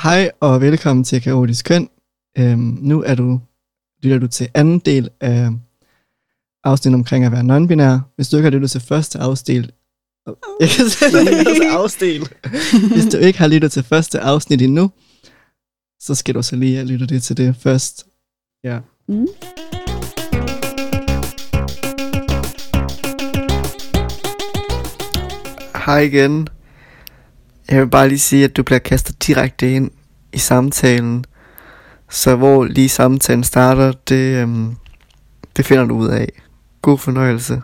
Hej og velkommen til Kaotisk Køn. Nu lytter du til anden del af afsnit omkring at være non-binær. Hvis du ikke har lyttet til første afsnit, hvis du ikke har lyttet til første afsnit endnu, så skal du så lige lytte det til det først. Ja. Mm. Hej igen. Jeg vil bare lige sige, at du bliver kastet direkte ind i samtalen. Så hvor lige samtalen starter, det finder du ud af. God fornøjelse.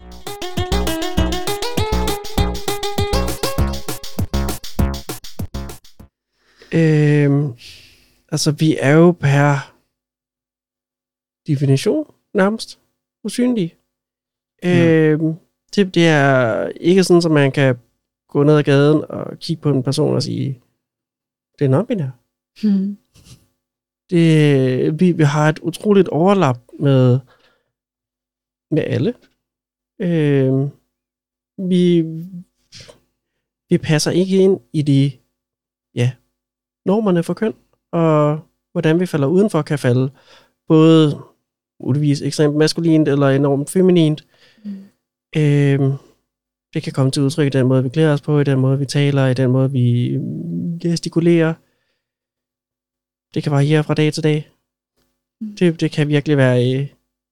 Altså vi er jo per definition nærmest usynlige. Det er ikke sådan, at man kan gå ned ad gaden og kigge på en person og sige, det er non-binær. Hmm. Vi har et utroligt overlap med alle. Vi passer ikke ind i de normerne for køn, og hvordan vi falder udenfor kan falde både muligvis ekstremt maskulint eller enormt feminint. Det kan komme til udtryk i den måde, vi klæder os på, i den måde, vi taler, i den måde, vi gestikulerer. Det kan variere fra dag til dag. Det kan virkelig være,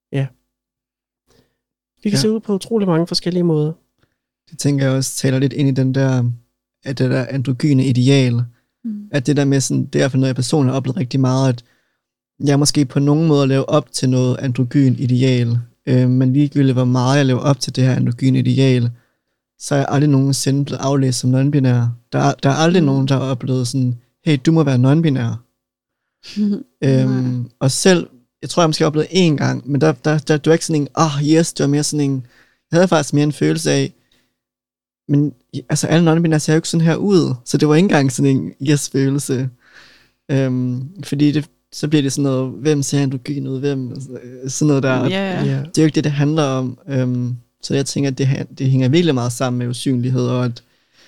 Vi kan se ud på utrolig mange forskellige måder. Det tænker jeg også taler lidt ind i det der androgyne ideal. At det der med sådan, det er i hvert fald noget, jeg personligt har oplevet rigtig meget, at jeg måske på nogen måde laver op til noget androgyn ideal. Men ligegyldigt hvor meget jeg laver op til det her androgyn ideal, så er jeg aldrig nogensinde blevet aflæst som non-binær. Der er aldrig nogen, der har oplevet sådan, hey, du må være non-binær. Og selv, jeg tror jeg måske har oplevet én gang, men der var ikke sådan en, yes, det var mere sådan en, jeg havde faktisk mere en følelse af, men altså alle non-binære ser jo ikke sådan her ud, så det var ikke engang sådan en yes-følelse. Fordi så bliver det sådan noget, hvem ser androgyn ud, sådan noget der. Det er jo ikke det handler om. Så jeg tænker, at det hænger virkelig meget sammen med usynlighed, og at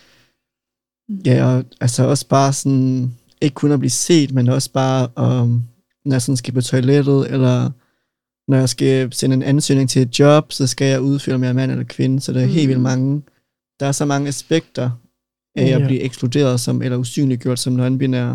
og altså også bare sådan, ikke kun at blive set, men også bare, når jeg sådan skal på toilettet, eller når jeg skal sende en ansøgning til et job, så skal jeg udfylde, om jeg er mand eller kvinde, så der er helt vildt mange. Der er så mange aspekter af at blive ekskluderet som, eller usynliggjort som non-binær.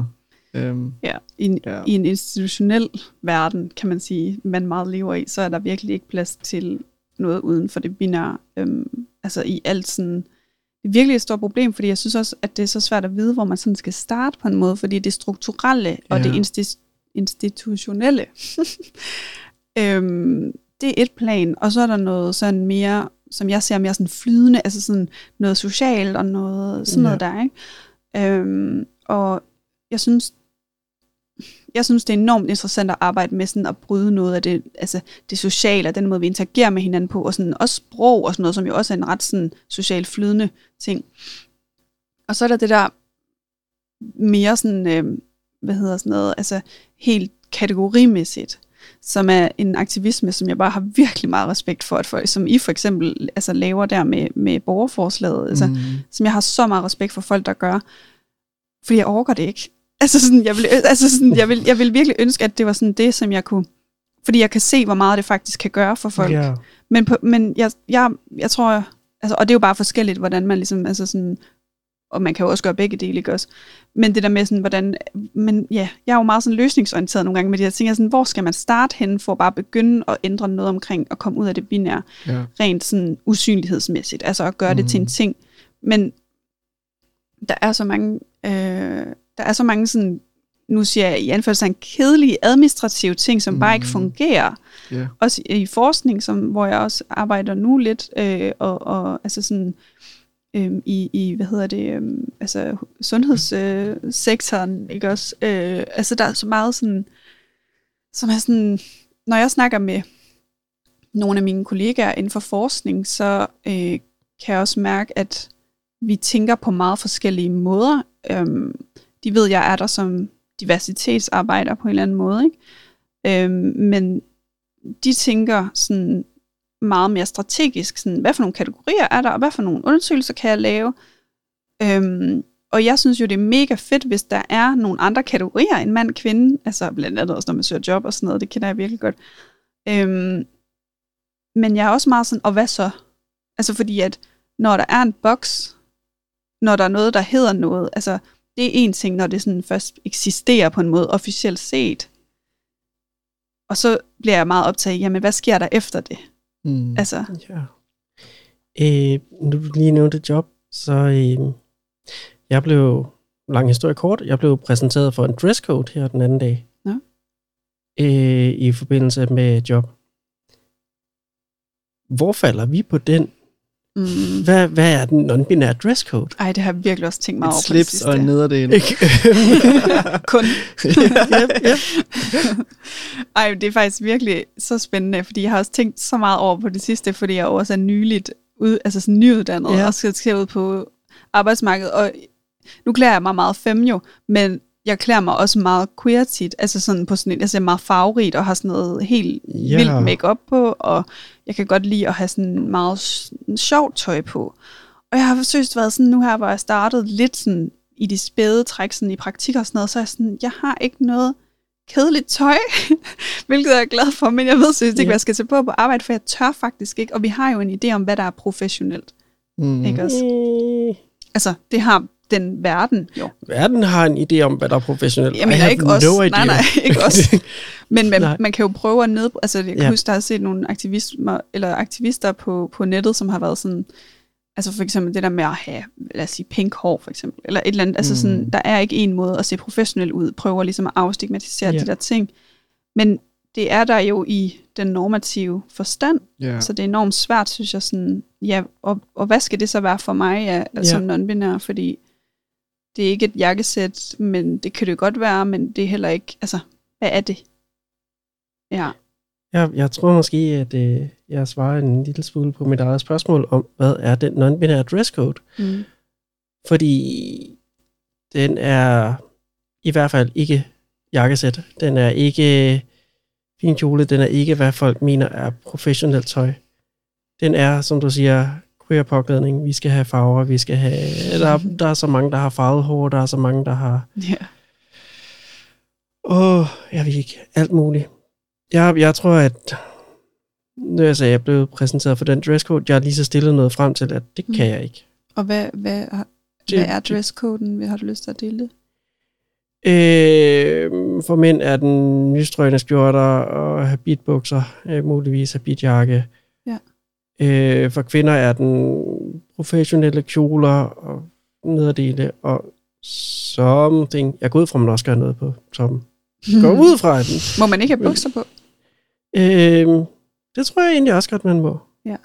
I en institutionel verden, kan man sige, man meget lever i, så er der virkelig ikke plads til noget uden for det binære. Altså i alt sådan, det er virkelig et stort problem, fordi jeg synes også, at det er så svært at vide, hvor man sådan skal starte på en måde, fordi det strukturelle og det institutionelle, det er et plan, og så er der noget sådan mere, som jeg ser mere sådan flydende, altså sådan noget socialt og noget sådan noget der, ikke? Og jeg synes, det er enormt interessant at arbejde med sådan at bryde noget af det, altså det sociale, og den måde, vi interagerer med hinanden på, og sådan også sprog og sådan noget, som jo også er en ret sådan socialt flydende ting. Og så er der det der mere sådan, altså helt kategorimæssigt, som er en aktivisme, som jeg bare har virkelig meget respekt for, at folk, som I for eksempel altså, laver der med borgerforslaget, altså, som jeg har så meget respekt for folk, der gør, fordi jeg orker det ikke. Altså sådan, jeg vil virkelig ønske, at det var sådan det, som jeg kunne, fordi jeg kan se, hvor meget det faktisk kan gøre for folk. Yeah. Men jeg tror, altså, og det er jo bare forskelligt, hvordan man ligesom, altså sådan, og man kan jo også gøre begge dele, ikke også? Men det der med sådan, hvordan, men ja, jeg er jo meget sådan løsningsorienteret nogle gange med de her ting, sådan, hvor skal man starte hen for at bare begynde at ændre noget omkring, og komme ud af det binære, rent sådan usynlighedsmæssigt, altså at gøre det til en ting. Men der er så mange sådan, nu siger jeg i anførselstegn, kedelige administrative ting, som bare ikke fungerer. Yeah. Også i forskning, hvor jeg også arbejder nu lidt, og altså sådan, i altså sundhedssektoren, ikke også? Altså der er så meget sådan, som er sådan, når jeg snakker med nogle af mine kollegaer inden for forskning, så kan jeg også mærke, at vi tænker på meget forskellige måder. De ved, jeg er der som diversitetsarbejder på en eller anden måde, ikke? Men de tænker sådan meget mere strategisk, sådan, hvad for nogle kategorier er der, og hvad for nogle undersøgelser kan jeg lave, Og jeg synes jo, det er mega fedt, hvis der er nogle andre kategorier end mand, kvinde. Altså blandt andet også, når man søger job og sådan noget. Det kender jeg virkelig godt. Men jeg er også meget sådan, og hvad så? Altså fordi, at når der er en boks, når der er noget, der hedder noget, altså det er en ting, når det sådan først eksisterer på en måde, officielt set. Og så bliver jeg meget optaget, jamen hvad sker der efter det? Altså. Ja. Nu du lige nævnte job, så jeg blev, lang historie kort, jeg blev præsenteret for en dresscode her den anden dag. Ja. I forbindelse med job. Hvor falder vi på den? Hvad er den non-binære dresscode? Ej, det har jeg virkelig også tænkt mig over på det sidste. Et slips og en nederdel. Kun. Ja. Ej, det er faktisk virkelig så spændende, fordi jeg har også tænkt så meget over på det sidste, fordi jeg også er nyligt sådan nyuddannet og skal ud på arbejdsmarkedet. Og nu klæder jeg mig meget fem jo, men jeg klæder mig også meget queer tit, altså sådan på sådan en, jeg ser meget farverigt og har sådan noget helt vildt make-up på, og jeg kan godt lide at have sådan meget sjovt tøj på. Og jeg har forsøgt været sådan nu her, hvor jeg startede lidt sådan i de spæde træk, sådan i praktik og sådan noget, så er jeg sådan, jeg har ikke noget kedeligt tøj, hvilket jeg er glad for, men jeg ved seriøst ikke, hvad jeg skal tage på arbejde, for jeg tør faktisk ikke, og vi har jo en idé om, hvad der er professionelt. Ikke også? Altså, det har den verden jo. Verden har en idé om, hvad der er professionelt. Jeg mener ikke også. Nej, ikke også. Men man kan jo prøve at altså jeg kan huske, der har set nogle aktivister på nettet, som har været sådan, altså for eksempel det der med at have, lad os sige, pink hår for eksempel, eller et eller andet, altså sådan, der er ikke en måde at se professionel ud, prøver ligesom at afstigmatisere de der ting. Men det er der jo i den normative forstand, så det er enormt svært, synes jeg, sådan, og hvad skal det så være for mig som non-binær, fordi det er ikke et jakkesæt, men det kan det godt være, men det er heller ikke, altså, hvad er det? Ja. Jeg tror måske, at jeg svarer en lille smule på mit eget spørgsmål om, hvad er den non-binære dresscode? Fordi den er i hvert fald ikke jakkesæt. Den er ikke fin kjole. Den er ikke, hvad folk mener er professionelt tøj. Den er, som du siger, queer påklædning. Vi skal have farver. Vi skal have... Der er så mange, der har farvet hår. Der er så mange, der har... jeg ved ikke. Alt muligt. Jeg tror, at når jeg blev præsenteret for den dresscode, jeg har lige så stillet noget frem til, at det kan jeg ikke. Og hvad er dresscoden? Har du lyst til at dele det? For mænd er den nystrøgne skjorter og habitbukser, muligvis habitjakke. Ja. For kvinder er den professionelle kjoler og nederdele og something. Jeg går ud fra, at man også gør noget på toppen. Går ud fra den. Må man ikke have bukser på? Det tror jeg egentlig også godt, man må. Ja.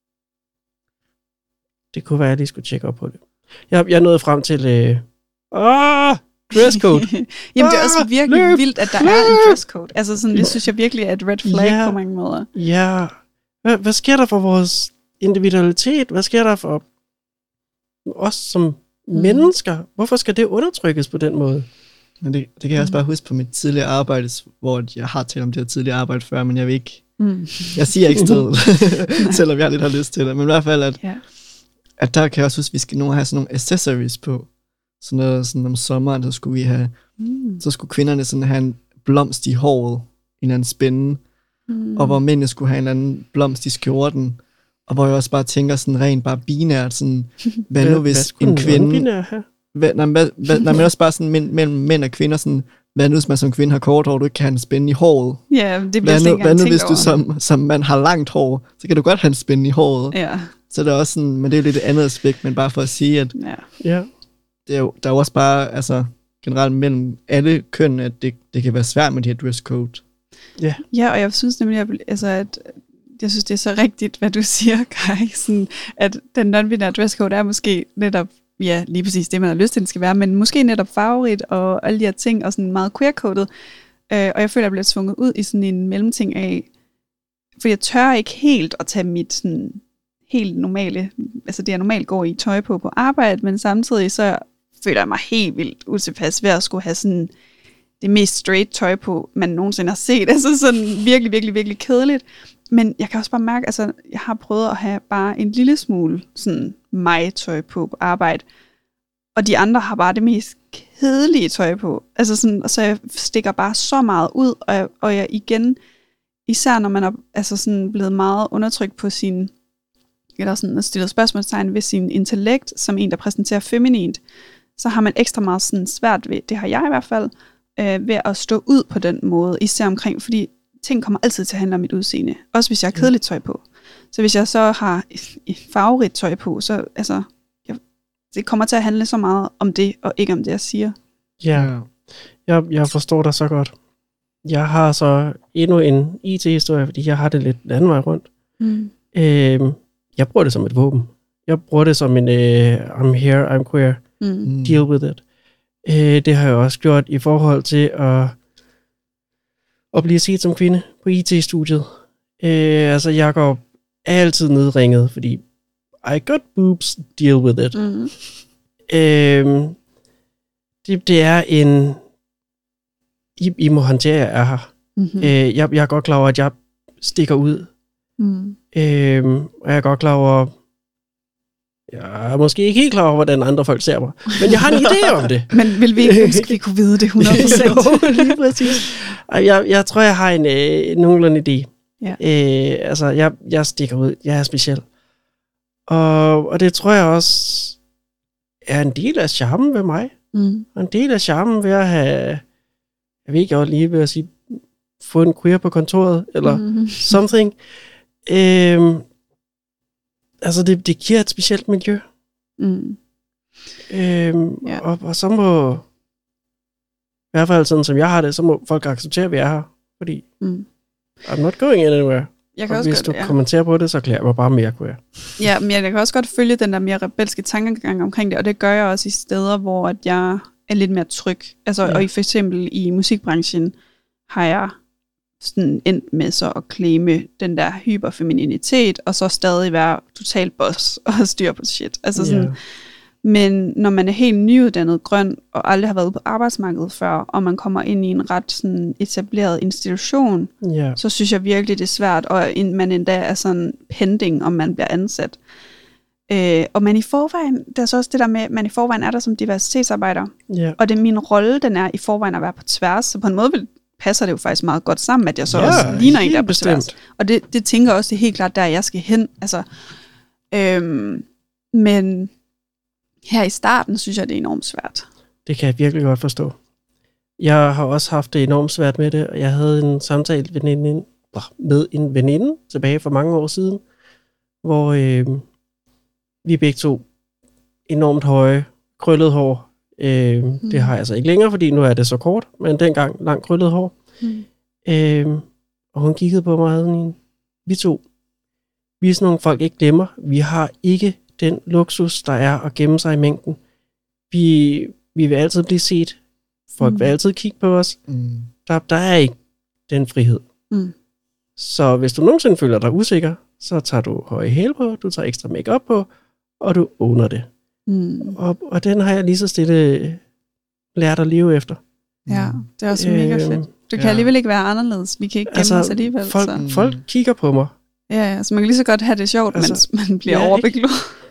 Det kunne være, at de skulle tjekke op på det. Jeg nåede frem til... dresscode. Jamen, det er også virkelig vildt, at der er en dresscode. Altså, sådan, det synes jeg virkelig er et red flag på mange måder. Ja. Hvad sker der for vores individualitet? Hvad sker der for os som mennesker? Hvorfor skal det undertrykkes på den måde? Men det kan jeg også bare huske på mit tidligere arbejde, hvor jeg har talt om det her tidligere arbejde før, men jeg vil ikke... Jeg siger ikke stedet, selvom jeg lidt har lyst til det. Men i hvert fald, at der kan jeg også huske, at vi skal have sådan nogle accessories på. Sådan noget, sådan om sommeren, så skulle vi have... Så skulle kvinderne sådan have en blomst i håret, en eller anden spænde, og hvor mændene skulle have en eller anden blomst i skjorten. Og hvor jeg også bare tænker sådan rent bare binært, sådan, hvad nu hvis en kvinde... men også bare sådan mellem mænd og kvinder, sådan, hvad nu hvis man som kvinde har kort hår, du ikke kan have en spænde i håret? Ja, det bliver hvad nu hvis du som mand har langt hår, så kan du godt have en spænde i håret. Ja. Så det er også sådan, men det er jo lidt et andet aspekt, men bare for at sige, at der er jo også bare, altså generelt mellem alle køn, at det kan være svært med de her dresscode. Ja, og jeg synes nemlig, at jeg synes, det er så rigtigt, hvad du siger, Kai, sådan, at den non-binære dresscode er måske netop, lige præcis det, man har lyst til, den skal være, men måske netop farverigt og alle de her ting, og sådan meget queer-coded. Og jeg føler, at jeg bliver tvunget ud i sådan en mellemting af, for jeg tør ikke helt at tage mit sådan helt normale, altså det jeg normalt går i tøj på arbejde, men samtidig så føler jeg mig helt vildt utilpas ved at skulle have sådan det mest straight tøj på, man nogensinde har set. Altså sådan virkelig, virkelig, virkelig kedeligt. Men jeg kan også bare mærke, altså jeg har prøvet at have bare en lille smule sådan mig-tøj på arbejde. og de andre har bare det mest kedelige tøj på. Altså sådan, og så jeg stikker bare så meget ud, og jeg igen, især når man er altså sådan blevet meget undertrykt på sin, eller sådan stillet spørgsmålstegn ved sin intellekt, som en, der præsenterer feminint, så har man ekstra meget sådan svært ved, det har jeg i hvert fald, ved at stå ud på den måde, især omkring, fordi ting kommer altid til at handle om mit udseende, også hvis jeg har kedeligt tøj på. Så hvis jeg så har et farverigt tøj på, så altså, det kommer til at handle så meget om det, og ikke om det, jeg siger. Ja, jeg forstår dig så godt. Jeg har så endnu en IT-historie, fordi jeg har det lidt anden vej rundt. Jeg bruger det som et våben. Jeg bruger det som en I'm here, I'm queer, deal with it. Det har jeg også gjort i forhold til at blive set som kvinde på IT-studiet. Altså, jeg går altid nedringet, fordi I got boobs, deal with it. Det er en... I må håndtere, jeg er her. Jeg er godt klar over, at jeg stikker ud. Og jeg er godt klar over... Jeg er måske ikke helt klar over, hvordan andre folk ser mig. Men jeg har en idé om det. Men vil vi ikke ønske, vi kunne vide det 100%? Jo, lige præcis. Jeg tror, jeg har en nogenlunde idé. Ja. Altså, jeg stikker ud. Jeg er speciel. Og det tror jeg også er en del af charmen ved mig. Og en del af charmen ved at have... Jeg ved ikke, jeg var lige ved at sige, få en queer på kontoret, eller something. Altså, det giver et specielt miljø. Og så må, i hvert fald sådan som jeg har det, så må folk acceptere, at vi er her. Fordi I'm not going anywhere. Og hvis du kommenterer på det, så klæder jeg mig bare mere queer. Ja, men jeg kan også godt følge den der mere rebelske tankegang omkring det, og det gør jeg også i steder, hvor at jeg er lidt mere tryg. Altså, og for eksempel i musikbranchen har jeg sådan endt med så at claime den der hyperfemininitet, og så stadig være total boss og styr på shit. Altså sådan, men når man er helt nyuddannet grøn, og aldrig har været ude på arbejdsmarkedet før, og man kommer ind i en ret sådan etableret institution, så synes jeg virkelig, det er svært, og man endda er sådan pending, om man bliver ansat. Og man i forvejen, det er så også det der med, at man i forvejen er der som diversitetsarbejder, og det er min rolle, den er i forvejen at være på tværs, så på en måde passer det jo faktisk meget godt sammen, at jeg så også ligner en, der er på tværs. Og det tænker jeg også, det er helt klart, der jeg skal hen. Altså, men her i starten, synes jeg, det er enormt svært. Det kan jeg virkelig godt forstå. Jeg har også haft det enormt svært med det, og jeg havde en samtale med en veninde tilbage for mange år siden, hvor vi begge to enormt høje, krøllet hår. Det har jeg altså ikke længere, fordi nu er det så kort, men dengang langt krøllet hår. Og hun kiggede på mig og havde en, vi er sådan nogle folk ikke glemmer. Vi har ikke den luksus, der er at gemme sig i mængden. Vi vil altid blive set. Folk vil altid kigge på os. Der er ikke den frihed. Så hvis du nogensinde føler dig usikker, så tager du høje hæle på, du tager ekstra makeup på, og du owner det. Og den har jeg lige så stille lært at leve efter. Ja, det er også mega fedt. Du kan alligevel ikke være anderledes. Vi kan ikke gemme os alligevel. Folk kigger på mig. Ja, så man kan lige så godt have det sjovt, mens man bliver overbegloet.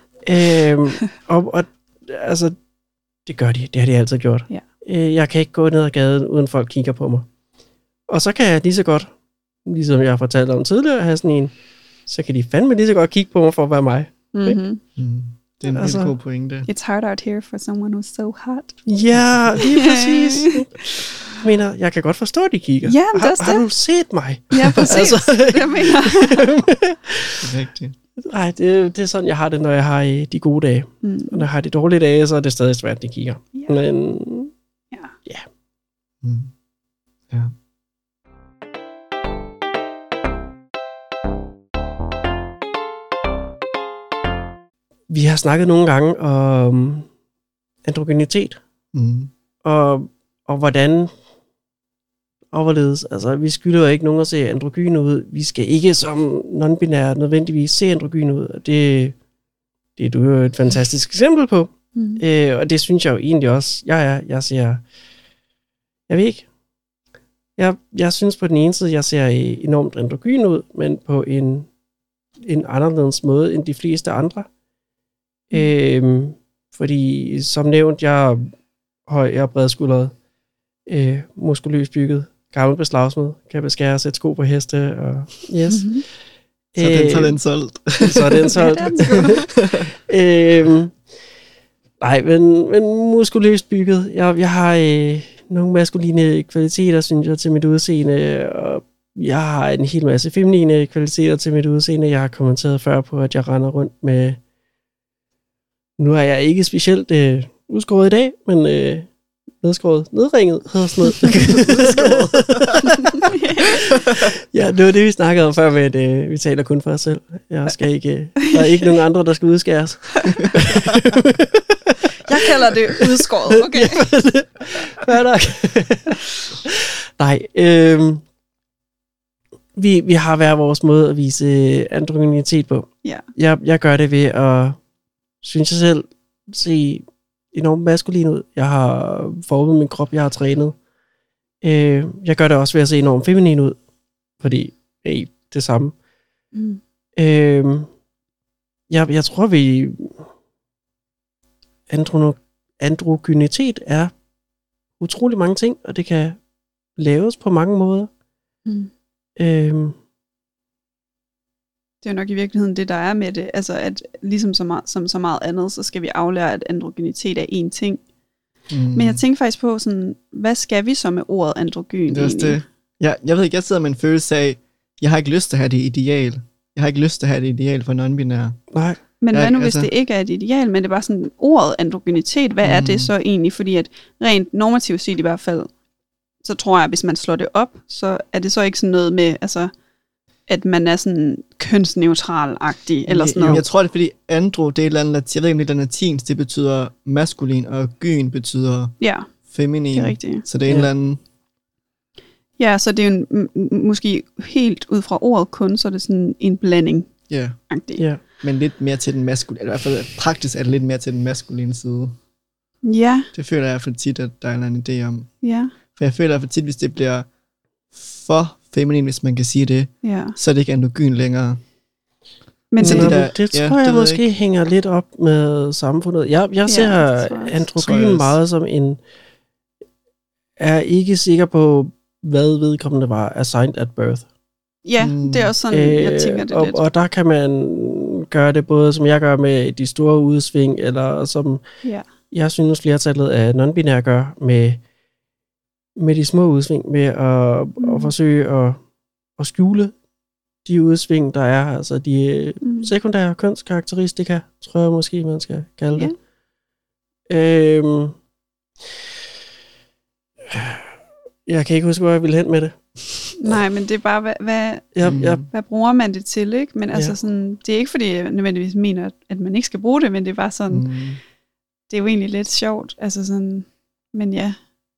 Og altså, det gør de. Det har de altid gjort. Jeg kan ikke gå ned ad gaden, uden folk kigger på mig. Og så kan jeg lige så godt, ligesom jeg har fortalt om tidligere, have sådan en, så kan de fandme lige så godt kigge på mig for at være mig. Det er en helt god pointe. It's hard out here for someone who's so hot. Ja, lige præcis. Jeg mener, jeg kan godt forstå, at de kigger. Ja, har du set mig? Ja, præcis. Altså, jeg mener. Rigtigt. Nej, det er sådan, jeg har det, når jeg har de gode dage. Og når jeg har de dårlige dage, så er det stadig svært, at de kigger. Men ja. Vi har snakket nogle gange om androgynitet. Og hvordan overledes. Altså, vi skylder jo ikke nogen at se androgyne ud. Vi skal ikke som non-binære nødvendigvis se androgyne ud. Og det er du jo et fantastisk eksempel på. Og det synes jeg jo egentlig også, jeg ser, jeg ved ikke, jeg synes på den ene side, jeg ser enormt androgyn ud, men på en anderledes måde end de fleste andre. Fordi som nævnt, jeg er høj, jeg er bredskuldret, muskuløst bygget, gammel beslagsmed, kan beskære og sætte sko på heste, og yes. Mhm. Så er den solgt. Så er den solgt. Ja, det er den Nej, men muskuløst bygget. Jeg har nogle maskuline kvaliteter, synes jeg, til mit udseende, og jeg har en hel masse feminine kvaliteter til mit udseende. Jeg har kommenteret før på, at jeg render rundt med... Nu er jeg ikke specielt udskåret i dag, men nedskåret, nedringet, hedder sådan noget. Ja, det var det, vi snakkede om før med, at vi taler kun for os selv. Jeg skal ikke, der er ikke nogen andre, der skal udskæres. Jeg kalder det udskåret, okay? Hvad nok? Nej, vi har hver vores måde at vise androgynitet på. Ja. Jeg gør det ved at, synes jeg selv, se enormt maskulin ud. Jeg har formet min krop, jeg har trænet. Jeg gør det også ved at se enormt feminin ud, fordi det samme. Mm. Jeg tror, vi androgynitet er utrolig mange ting, og det kan laves på mange måder. Mm. Det er jo nok i virkeligheden det, der er med det. Altså, at ligesom som så meget andet, så skal vi aflære, at androgynitet er én ting. Men jeg tænker faktisk på, sådan, hvad skal vi så med ordet androgyn det er egentlig? det. Jeg ved ikke, jeg sidder med en følelse af, jeg har ikke lyst til at have det ideal. Jeg har ikke lyst til at have det ideal for non-binære. Nej. Men hvad nu, hvis altså... det ikke er et ideal, men det er bare sådan ordet androgynitet, hvad er det så egentlig? Fordi at rent normativt set i hvert fald, så tror jeg, at hvis man slår det op, så er det så ikke sådan noget med, altså, at man er sådan kønsneutral-agtig, eller sådan noget. Jeg tror, det er fordi andro, det er et eller andet, jeg ved ikke, om det er latinsk, det betyder maskulin, og gyn betyder feminin. Det er rigtigt. Så det er en eller anden... Ja, så det er jo måske helt ud fra ordet kun, så er det sådan en blanding. Ja. Ja. Men lidt mere til den maskuline, i hvert fald praktisk er det lidt mere til den maskuline side. Ja. Det føler jeg i hvert fald tit, at der er en idé om. Ja. For jeg føler i hvert fald tit, hvis det bliver for feminin, hvis man kan sige det, Ja. så er det ikke androgyn længere. Men Så det, det tror jeg måske hænger lidt op med samfundet. Jeg ser androgyn meget som en... Er ikke sikker på, hvad vedkommende var assigned at birth. Ja, det er også sådan, jeg tænker det lidt. Og der kan man gøre det både, som jeg gør med de store udsving, eller som jeg synes flertallet af non-binære gør med de små udsving, med at forsøge at skjule de udsving, der er, altså de sekundære kønskarakteristika, tror jeg måske, man skal kalde det. Jeg kan ikke huske, hvor jeg ville hen med det. Nej, men det er bare, hvad bruger man det til, ikke? Men altså sådan, det er ikke fordi, jeg nødvendigvis mener, at man ikke skal bruge det, men det er bare sådan, det er jo egentlig lidt sjovt, altså sådan, men ja.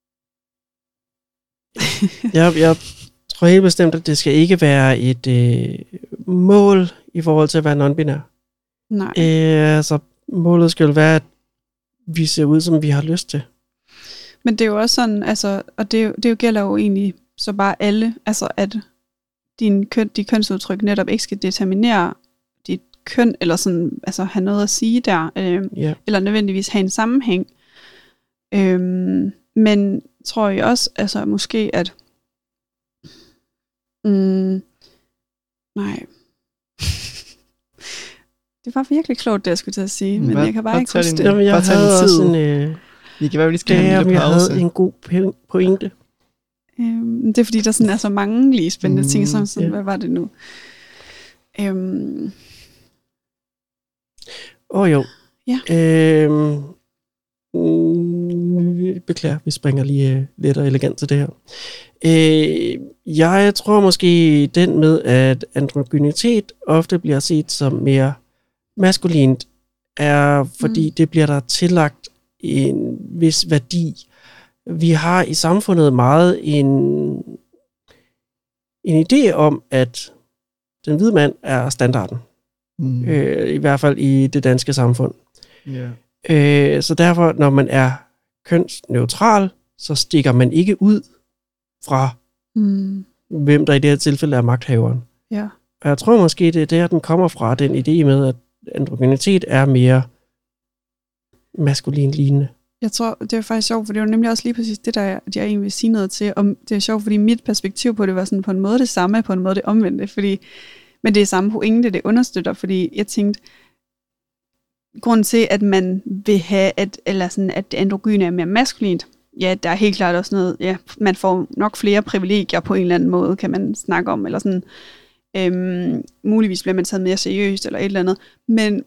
Jeg tror helt bestemt, at det skal ikke være et mål i forhold til at være non-binær. Nej. Altså, målet skal jo være, at vi ser ud, som vi har lyst til. Men det er jo også sådan, altså, og det gælder jo egentlig så bare alle, altså at dit kønsudtryk netop ikke skal determinere dit køn, eller sådan, altså have noget at sige der, eller nødvendigvis have en sammenhæng. Men tror jeg også, altså måske at, nej, det var virkelig klogt, det jeg skulle til at sige, men jeg kan bare ikke huske det. Jamen, jeg havde også vi kan være, vi skal have en lille pause. Jeg havde en god pointe. Det er fordi, der sådan er så mange lige spændende ting, som sådan, hvad var det nu? Jo. Ja. Beklager, vi springer lige lidt og elegant til det her. Jeg tror måske den med, at androgynitet ofte bliver set som mere maskulint, er fordi det bliver der tillagt en vis værdi. Vi har i samfundet meget en idé om, at den hvide mand er standarden. I hvert fald i det danske samfund. Yeah. Så derfor, når man er kønsneutral, så stikker man ikke ud fra, hvem der i det her tilfælde er magthaveren. Ja. Og jeg tror måske, det er der, den kommer fra, den idé med, at androgynitet er mere maskulin lignende. Jeg tror, det er faktisk sjovt, for det var nemlig også lige præcis det, der jeg egentlig vil sige noget til. Og det er sjovt, fordi mit perspektiv på det var sådan på en måde det samme, på en måde det omvendte. Men det er samme pointe, det understøtter, fordi jeg tænkte, grunden til, at man vil have, at det androgyne er mere maskulint, ja, der er helt klart også noget, ja, man får nok flere privilegier på en eller anden måde, kan man snakke om, eller sådan, muligvis bliver man taget mere seriøst, eller et eller andet, men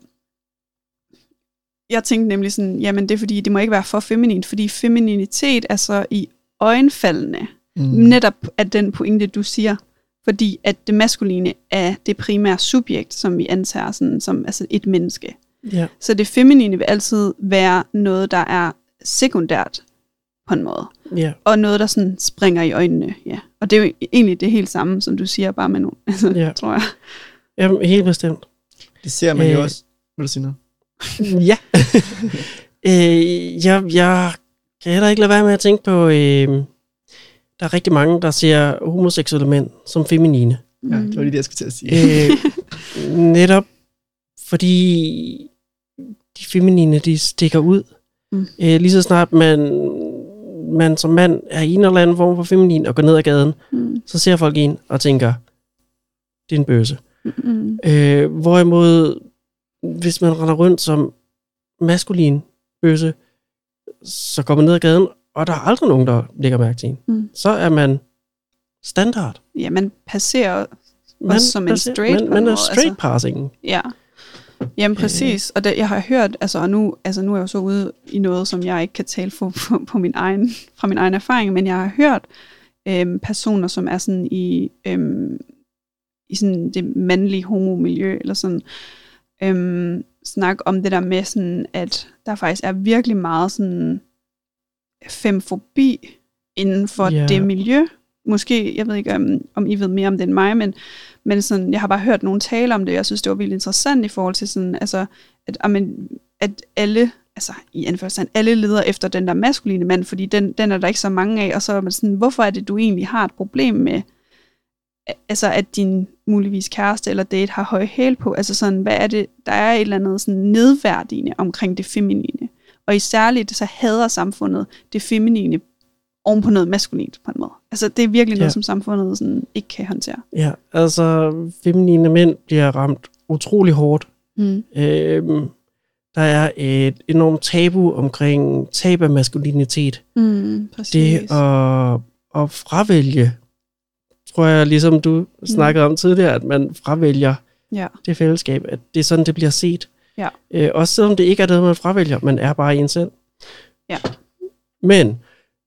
jeg tænkte nemlig sådan, jamen det er fordi, det må ikke være for feminint, fordi femininitet er så i øjenfaldende, netop af den pointe, du siger, fordi at det maskuline er det primære subjekt, som vi antager sådan, som altså et menneske. Ja. Så det feminine vil altid være noget, der er sekundært på en måde. Ja. Og noget, der sådan springer i øjnene. Ja. Og det er jo egentlig det helt samme, som du siger, bare med nu, altså, tror jeg. Jamen, helt bestemt. Det ser man jo også. Vil du sige noget? Ja. Jeg kan heller ikke lade være med at tænke på, der er rigtig mange, der ser homoseksuelle mænd som feminine. Ja, det var lige det, jeg skulle til at sige. Netop fordi de feminine, de stikker ud. Lige så snart man som mand er i en eller anden form for feminin og går ned ad gaden, så ser folk en og tænker, det er en bøsse. Hvorimod, hvis man render rundt som maskulin bøsse, så går man ned ad gaden, og der er aldrig nogen, der lægger mærke til en. Så er man standard. Ja, man passerer også som en straight. Man er straight passing. Ja. Jamen præcis, og jeg har hørt, og nu er jeg jo så ude i noget, som jeg ikke kan tale fra min egen erfaring, men jeg har hørt personer, som er sådan i sådan det mandlige homomiljø, eller sådan, snak om det der med sådan, at der faktisk er virkelig meget sådan femfobi inden for det miljø. Måske, jeg ved ikke, om I ved mere om det end mig, men sådan, jeg har bare hørt nogen tale om det, og jeg synes, det var virkelig interessant i forhold til sådan, altså, at alle, altså i anførselstegn, alle leder efter den der maskuline mand, fordi den er der ikke så mange af, og så er man sådan, hvorfor er det, du egentlig har et problem med, altså at din muligvis kæreste eller date har høje hæl på, altså sådan, hvad er det, der er et eller andet sådan nedværdigende omkring det feminine, og i særligt så hader samfundet det feminine oven på noget maskulint på en måde. Altså det er virkelig noget, som samfundet sådan ikke kan håndtere. Ja, altså feminine mænd bliver ramt utrolig hårdt. Der er et enormt tabu omkring tab af maskulinitet. Det at fravælge, tror jeg, ligesom du snakkede om tidligere, at man fravælger det fællesskab, at det er sådan, det bliver set. Ja. Også selvom det ikke er det, man fravælger, man er bare en selv. Ja. Men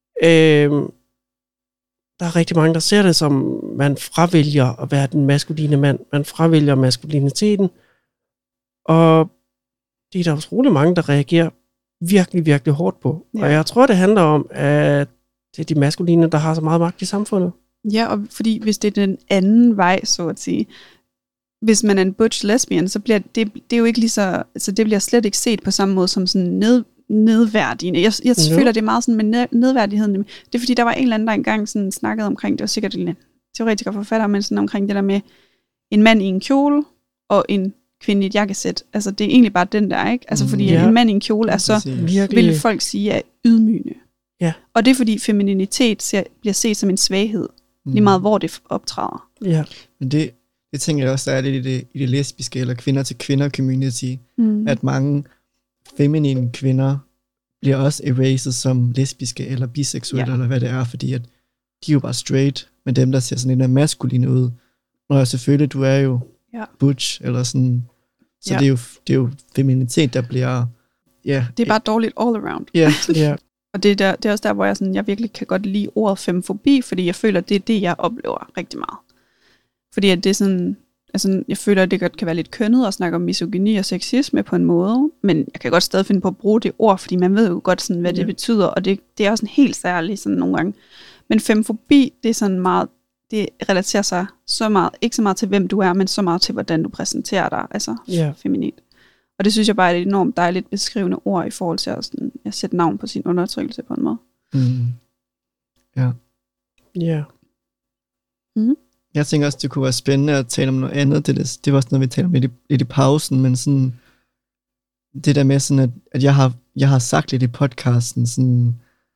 der er rigtig mange, der ser det som, man fravælger at være den maskuline mand. Man fravælger maskuliniteten. Og det er der utrolig mange, der reagerer virkelig, virkelig hårdt på. Ja. Og jeg tror, det handler om, at det er de maskuline, der har så meget magt i samfundet. Ja, og fordi hvis det er den anden vej, så at sige, hvis man er en butch lesbian, så bliver det er jo ikke lige så, altså det bliver slet ikke set på samme måde som sådan nedværdigende. Jeg føler det er meget sådan med nedværdigheden. Det er fordi, der var en eller anden, der engang sådan snakkede omkring, det var sikkert en teoretiker og forfatter, men sådan omkring det der med en mand i en kjole og en kvinde i et jakkesæt. Altså det er egentlig bare den der, ikke? Altså fordi en mand i en kjole er så, vil folk sige, er ydmygende. Ja. Og det er fordi femininitet bliver set som en svaghed, lige meget hvor det optræder. Ja. Men det tænker jeg også, der er lidt i det lesbiske eller kvinder til kvinder community, at mange feminine kvinder bliver også erased som lesbiske eller biseksuelle, eller hvad det er, fordi at de er jo bare straight, men dem, der ser sådan lidt maskuline ud, når jeg selvfølgelig, du er jo butch, eller sådan, så det er jo feminitet, der bliver, det er bare dårligt all around. Ja. Og det er også der, hvor jeg virkelig kan godt lide ordet femfobi, fordi jeg føler, det er det, jeg oplever rigtig meget. Fordi at det er sådan, altså, jeg føler, at det godt kan være lidt kønnet at snakke om misogyni og sexisme på en måde, men jeg kan godt stadig finde på at bruge det ord, fordi man ved jo godt, sådan, hvad det betyder, og det er også en helt særlig sådan nogle gange. Men femfobi, det er sådan meget, det relaterer sig så meget, ikke så meget til, hvem du er, men så meget til, hvordan du præsenterer dig, altså feminint. Og det synes jeg bare er et enormt dejligt beskrivende ord i forhold til at sætte navn på sin undertrykkelse på en måde. Ja. Jeg tænker også, det kunne være spændende at tale om noget andet. Det var også noget, vi talte om lidt i pausen, men sådan, det der med sådan, at jeg har sagt lidt i podcasten, sådan,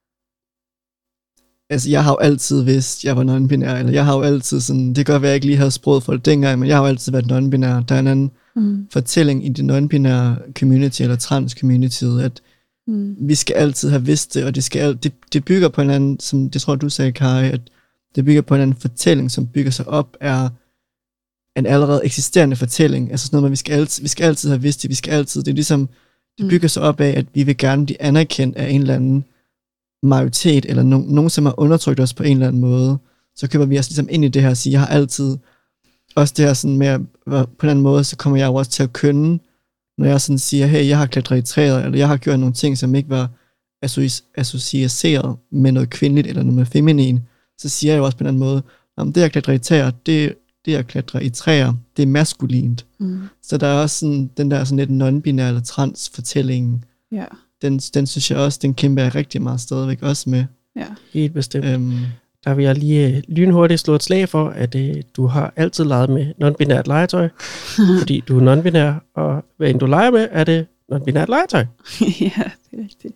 altså jeg har jo altid vidst, jeg var non-binær, eller jeg har jo altid sådan, det kan godt være, jeg ikke lige havde sproget for det dengang, men jeg har jo altid været non-binær. Der er en anden fortælling i det non-binære community, eller trans-communityet, at vi skal altid have vidst det, og det bygger på en anden, som det tror du sagde, Kari, at det bygger på en anden fortælling, som bygger sig op af en allerede eksisterende fortælling. Altså sådan noget, vi skal altid have vidst det, det er ligesom, det bygger sig op af, at vi vil gerne blive anerkendt af en eller anden majoritet, eller nogen, som har undertrykt os på en eller anden måde. Så køber vi os ligesom ind i det her og siger, jeg har altid, også det her sådan med, på en eller anden måde, så kommer jeg jo også til at kønne, når jeg sådan siger, hey, jeg har klatret i træet, eller jeg har gjort nogle ting, som ikke var associeret med noget kvindeligt, eller noget med feminin, så siger jeg jo også på en anden måde, det jeg klatrer i træer, det jeg klatrer i træer, det er maskulint. Så der er også sådan, den der sådan lidt non-binær eller trans-fortællingen, den synes jeg også, den kæmper jeg rigtig meget stadigvæk også med. Ja, helt bestemt. Der vil jeg lige lynhurtigt slå et slag for, at du har altid leget med non-binært legetøj, fordi du er non-binær, og hvad end du leger med, er det non-binært legetøj. Ja, det er rigtigt.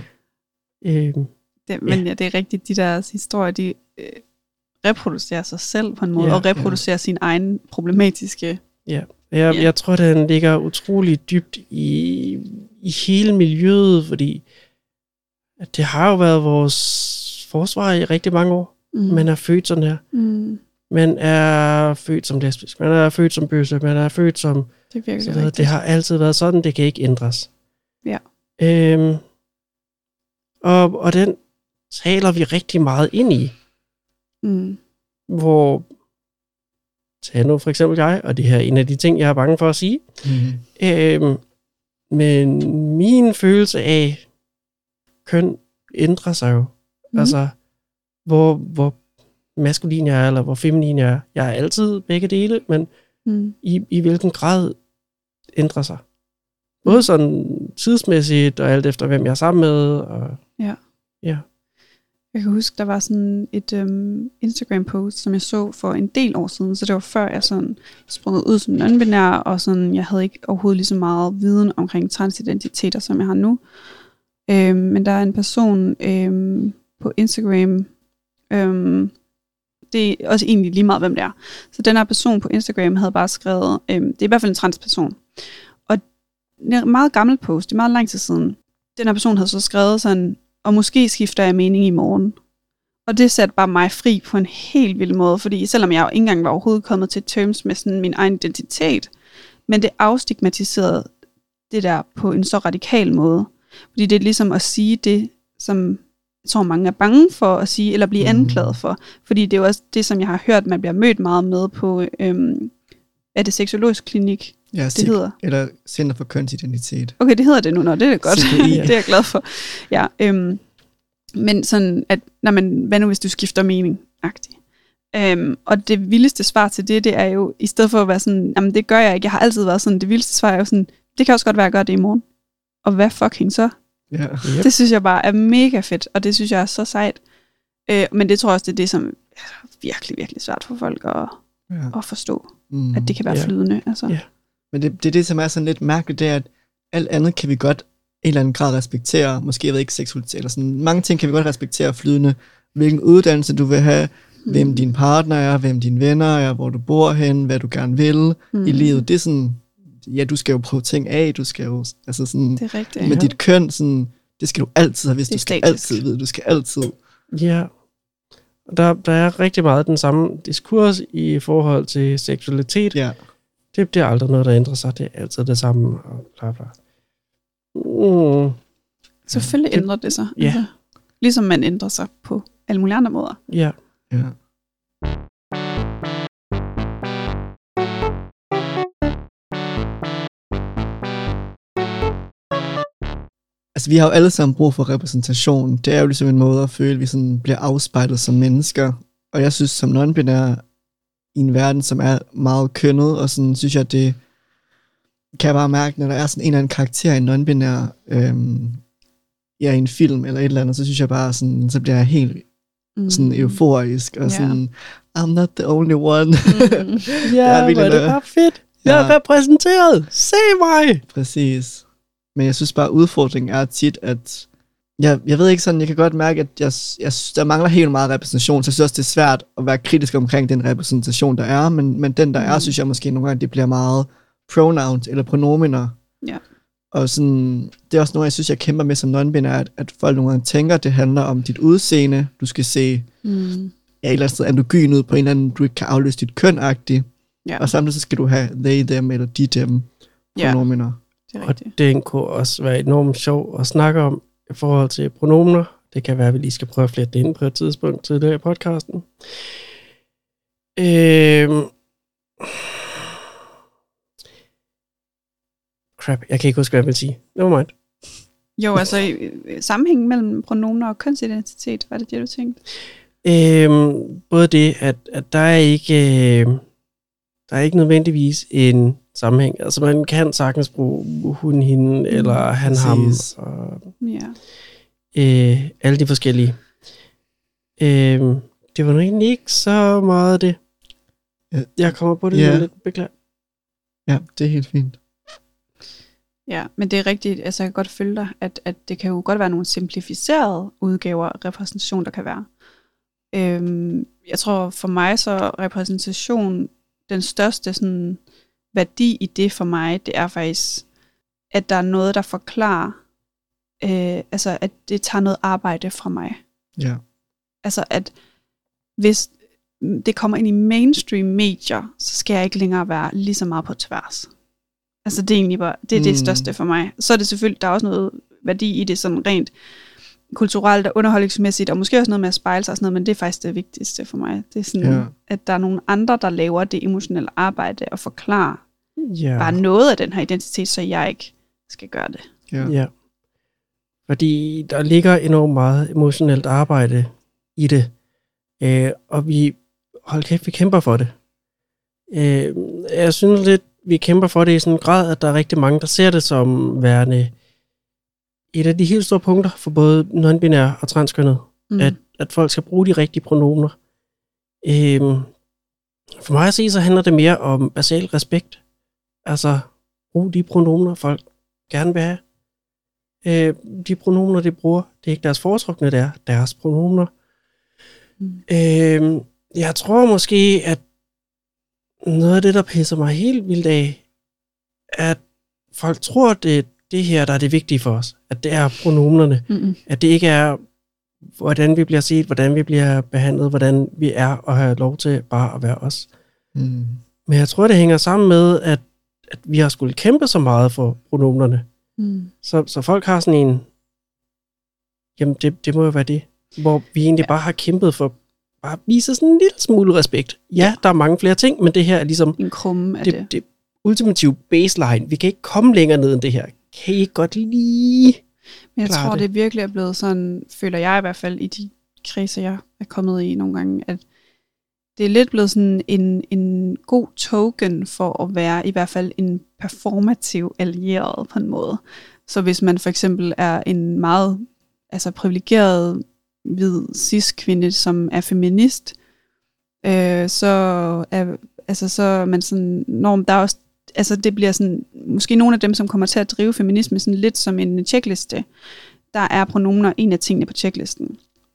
Ja. Det er rigtigt, de der historier, de reproducerer sig selv på en måde, og reproducerer sin egen problematiske... Ja. Jeg tror, den ligger utrolig dybt i hele miljøet, fordi det har jo været vores forsvar i rigtig mange år. Man er født sådan her. Man er født som lesbisk, man er født som bøsse, man er født som... Det har altid været sådan, det kan ikke ændres. Ja. Og den taler vi rigtig meget ind i. Hvor... Tag nu for eksempel jeg, og det her er en af de ting, jeg er bange for at sige. Men min følelse af køn ændrer sig jo. Altså, hvor maskulin jeg er, eller hvor feminin jeg er. Jeg er altid begge dele, men i hvilken grad ændrer sig. Både sådan tidsmæssigt, og alt efter hvem jeg er sammen med. Og, ja. Jeg kan huske, der var sådan et Instagram-post, som jeg så for en del år siden, så det var før jeg sådan sprunget ud som non-binær, og sådan, jeg havde ikke overhovedet lige så meget viden omkring transidentiteter, som jeg har nu. Men der er en person på Instagram, det er også egentlig lige meget, hvem det er. Så den her person på Instagram havde bare skrevet, det er i hvert fald en transperson, og det er en meget gammel post, det er meget lang tid siden. Den her person havde så skrevet sådan, og måske skifter jeg mening i morgen. Og det satte bare mig fri på en helt vild måde, fordi selvom jeg jo ikke engang var overhovedet kommet til terms med sådan min egen identitet, men det afstigmatiserede det der på en så radikal måde. Fordi det er ligesom at sige det, som jeg tror mange er bange for at sige, eller blive anklaget for. Fordi det er jo også det, som jeg har hørt, man bliver mødt meget med på, er det Sexologisk Klinik? Ja, det hedder. Eller Center for Kønsidentitet. Okay, det hedder det nu, det er godt. Det er jeg glad for. Ja, men sådan, at hvad nu hvis du skifter mening-agtigt? Og det vildeste svar til det er jo, i stedet for at være sådan, jamen det gør jeg ikke, jeg har altid været sådan, det vildeste svar er jo sådan, det kan også godt være, at jeg gør det i morgen. Og hvad fucking så? Yeah. Det synes jeg bare er mega fedt, og det synes jeg er så sejt. Men det tror jeg også, det er det, som er virkelig, virkelig svært for folk at forstå. At det kan være flydende. Altså. Yeah. Men det er det, som er sådan lidt mærkeligt, det er, at alt andet kan vi godt en eller anden grad respektere. Måske jeg ved ikke seksualitet eller sådan. Mange ting kan vi godt respektere flydende. Hvilken uddannelse du vil have, hvem din partner er, hvem dine venner er, hvor du bor hen, hvad du gerne vil i livet. Det er sådan, ja, du skal jo prøve ting af, du skal jo, altså sådan, det er rigtigt, med dit køn, sådan, det skal du altid have vidst, du skal altid vide, du skal altid. Ja, der er rigtig meget den samme diskurs i forhold til seksualitet. Ja. Det er aldrig noget, der ændrer sig, det er altid det samme, og bla bla. Selvfølgelig ændrer det sig. Ja. Altså, ligesom man ændrer sig på alle mulige andre måder. Ja. Ja. Altså, vi har jo alle sammen brug for repræsentation. Det er jo ligesom en måde at føle, at vi sådan bliver afspejlet som mennesker. Og jeg synes, som non-binær i en verden, som er meget kønnet, og sådan synes jeg, det kan jeg bare mærke, når der er sådan en eller anden karakter i en non-binær, i en film eller et eller andet, så synes jeg bare sådan, så bliver jeg helt sådan euforisk, og sådan, I'm not the only one. Ja, hvor er det bare fedt. Jeg er repræsenteret. Se mig! Præcis. Men jeg synes bare, udfordringen er tit, at jeg ved ikke sådan, jeg kan godt mærke, at der mangler helt meget repræsentation, så jeg synes også, det er svært at være kritisk omkring den repræsentation, der er, men den, der er, synes jeg måske nogle gange, det bliver meget pronouns eller pronominer. Ja. Og sådan, det er også noget, jeg synes, jeg kæmper med som non-binær, at folk nogle gange tænker, at det handler om dit udseende. Du skal se et eller andet sted androgyn ud på en eller anden, du ikke kan afløse dit køn-agtigt. Ja. Og samtidig så skal du have they, them eller de, dem pronominer. Det er og det kunne også være enormt sjov at snakke om i forhold til pronomener. Det kan være, at vi lige skal prøve at flette det ind på et tidspunkt tidligere i podcasten. Crap, jeg kan ikke huske, hvad jeg vil sige. Nevermind. Jo, altså sammenhængen mellem pronomener og kønsidentitet, var det du tænkte? Både det, at der er ikke nødvendigvis en sammenhæng. Altså man kan sagtens bruge hun, hende, eller han, ham, og alle de forskellige. Det var nu egentlig ikke så meget det. Jeg kommer på det lidt, beklager. Ja, det er helt fint. Ja, men det er rigtigt, altså jeg kan godt følge dig, at det kan jo godt være nogle simplificerede udgaver af repræsentation, der kan være. Jeg tror for mig så repræsentation, den største sådan værdi i det for mig, det er faktisk, at der er noget, der forklarer, altså at det tager noget arbejde fra mig. Ja. Altså at hvis det kommer ind i mainstream medier, så skal jeg ikke længere være lige så meget på tværs. Altså det er egentlig bare, det er det største for mig. Så er det selvfølgelig, der er også noget værdi i det sådan rent kulturelt og underholdningsmæssigt, og måske også noget med at spejle sig og sådan noget, men det er faktisk det vigtigste for mig. Det er sådan, at der er nogle andre, der laver det emotionelle arbejde og forklarer bare noget af den her identitet, så jeg ikke skal gøre det. Ja. Fordi der ligger enormt meget emotionelt arbejde i det, og vi kæmper for det. Jeg synes lidt, vi kæmper for det i sådan en grad, at der er rigtig mange, der ser det som værende et af de helt store punkter for både non-binære og transkønnede, at folk skal bruge de rigtige pronomener. For mig at se, så handler det mere om basal respekt. Altså, brug de pronomener, folk gerne vil have. De pronomener, de bruger, det er ikke deres foretrukne, det er deres pronomener. Jeg tror måske, at noget af det, der pisser mig helt vildt af, at folk tror, det er det her, der er det vigtige for os. At det er pronomenerne. At det ikke er, hvordan vi bliver set, hvordan vi bliver behandlet, hvordan vi er, og have lov til bare at være os. Men jeg tror, det hænger sammen med, at vi har skulle kæmpe så meget for pronomenerne. Så folk har sådan en, jamen det må jo være det, hvor vi egentlig bare har kæmpet for bare at vise sådan en lille smule respekt. Ja, der er mange flere ting, men det her er ligesom en krumme af det ultimative baseline. Vi kan ikke komme længere ned end det her. Kan I ikke godt lige Men jeg tror, det virkelig er blevet sådan, føler jeg i hvert fald i de kredse, jeg er kommet i nogle gange, at det er lidt blevet sådan en god token for at være i hvert fald en performativ allieret på en måde. Så hvis man for eksempel er en meget privilegeret hvid cis-kvinde, som er feminist, så er man sådan norm, der er også, det bliver sådan, måske nogle af dem, som kommer til at drive feminisme sådan lidt som en checkliste. Der er pronomener en af tingene på checklisten.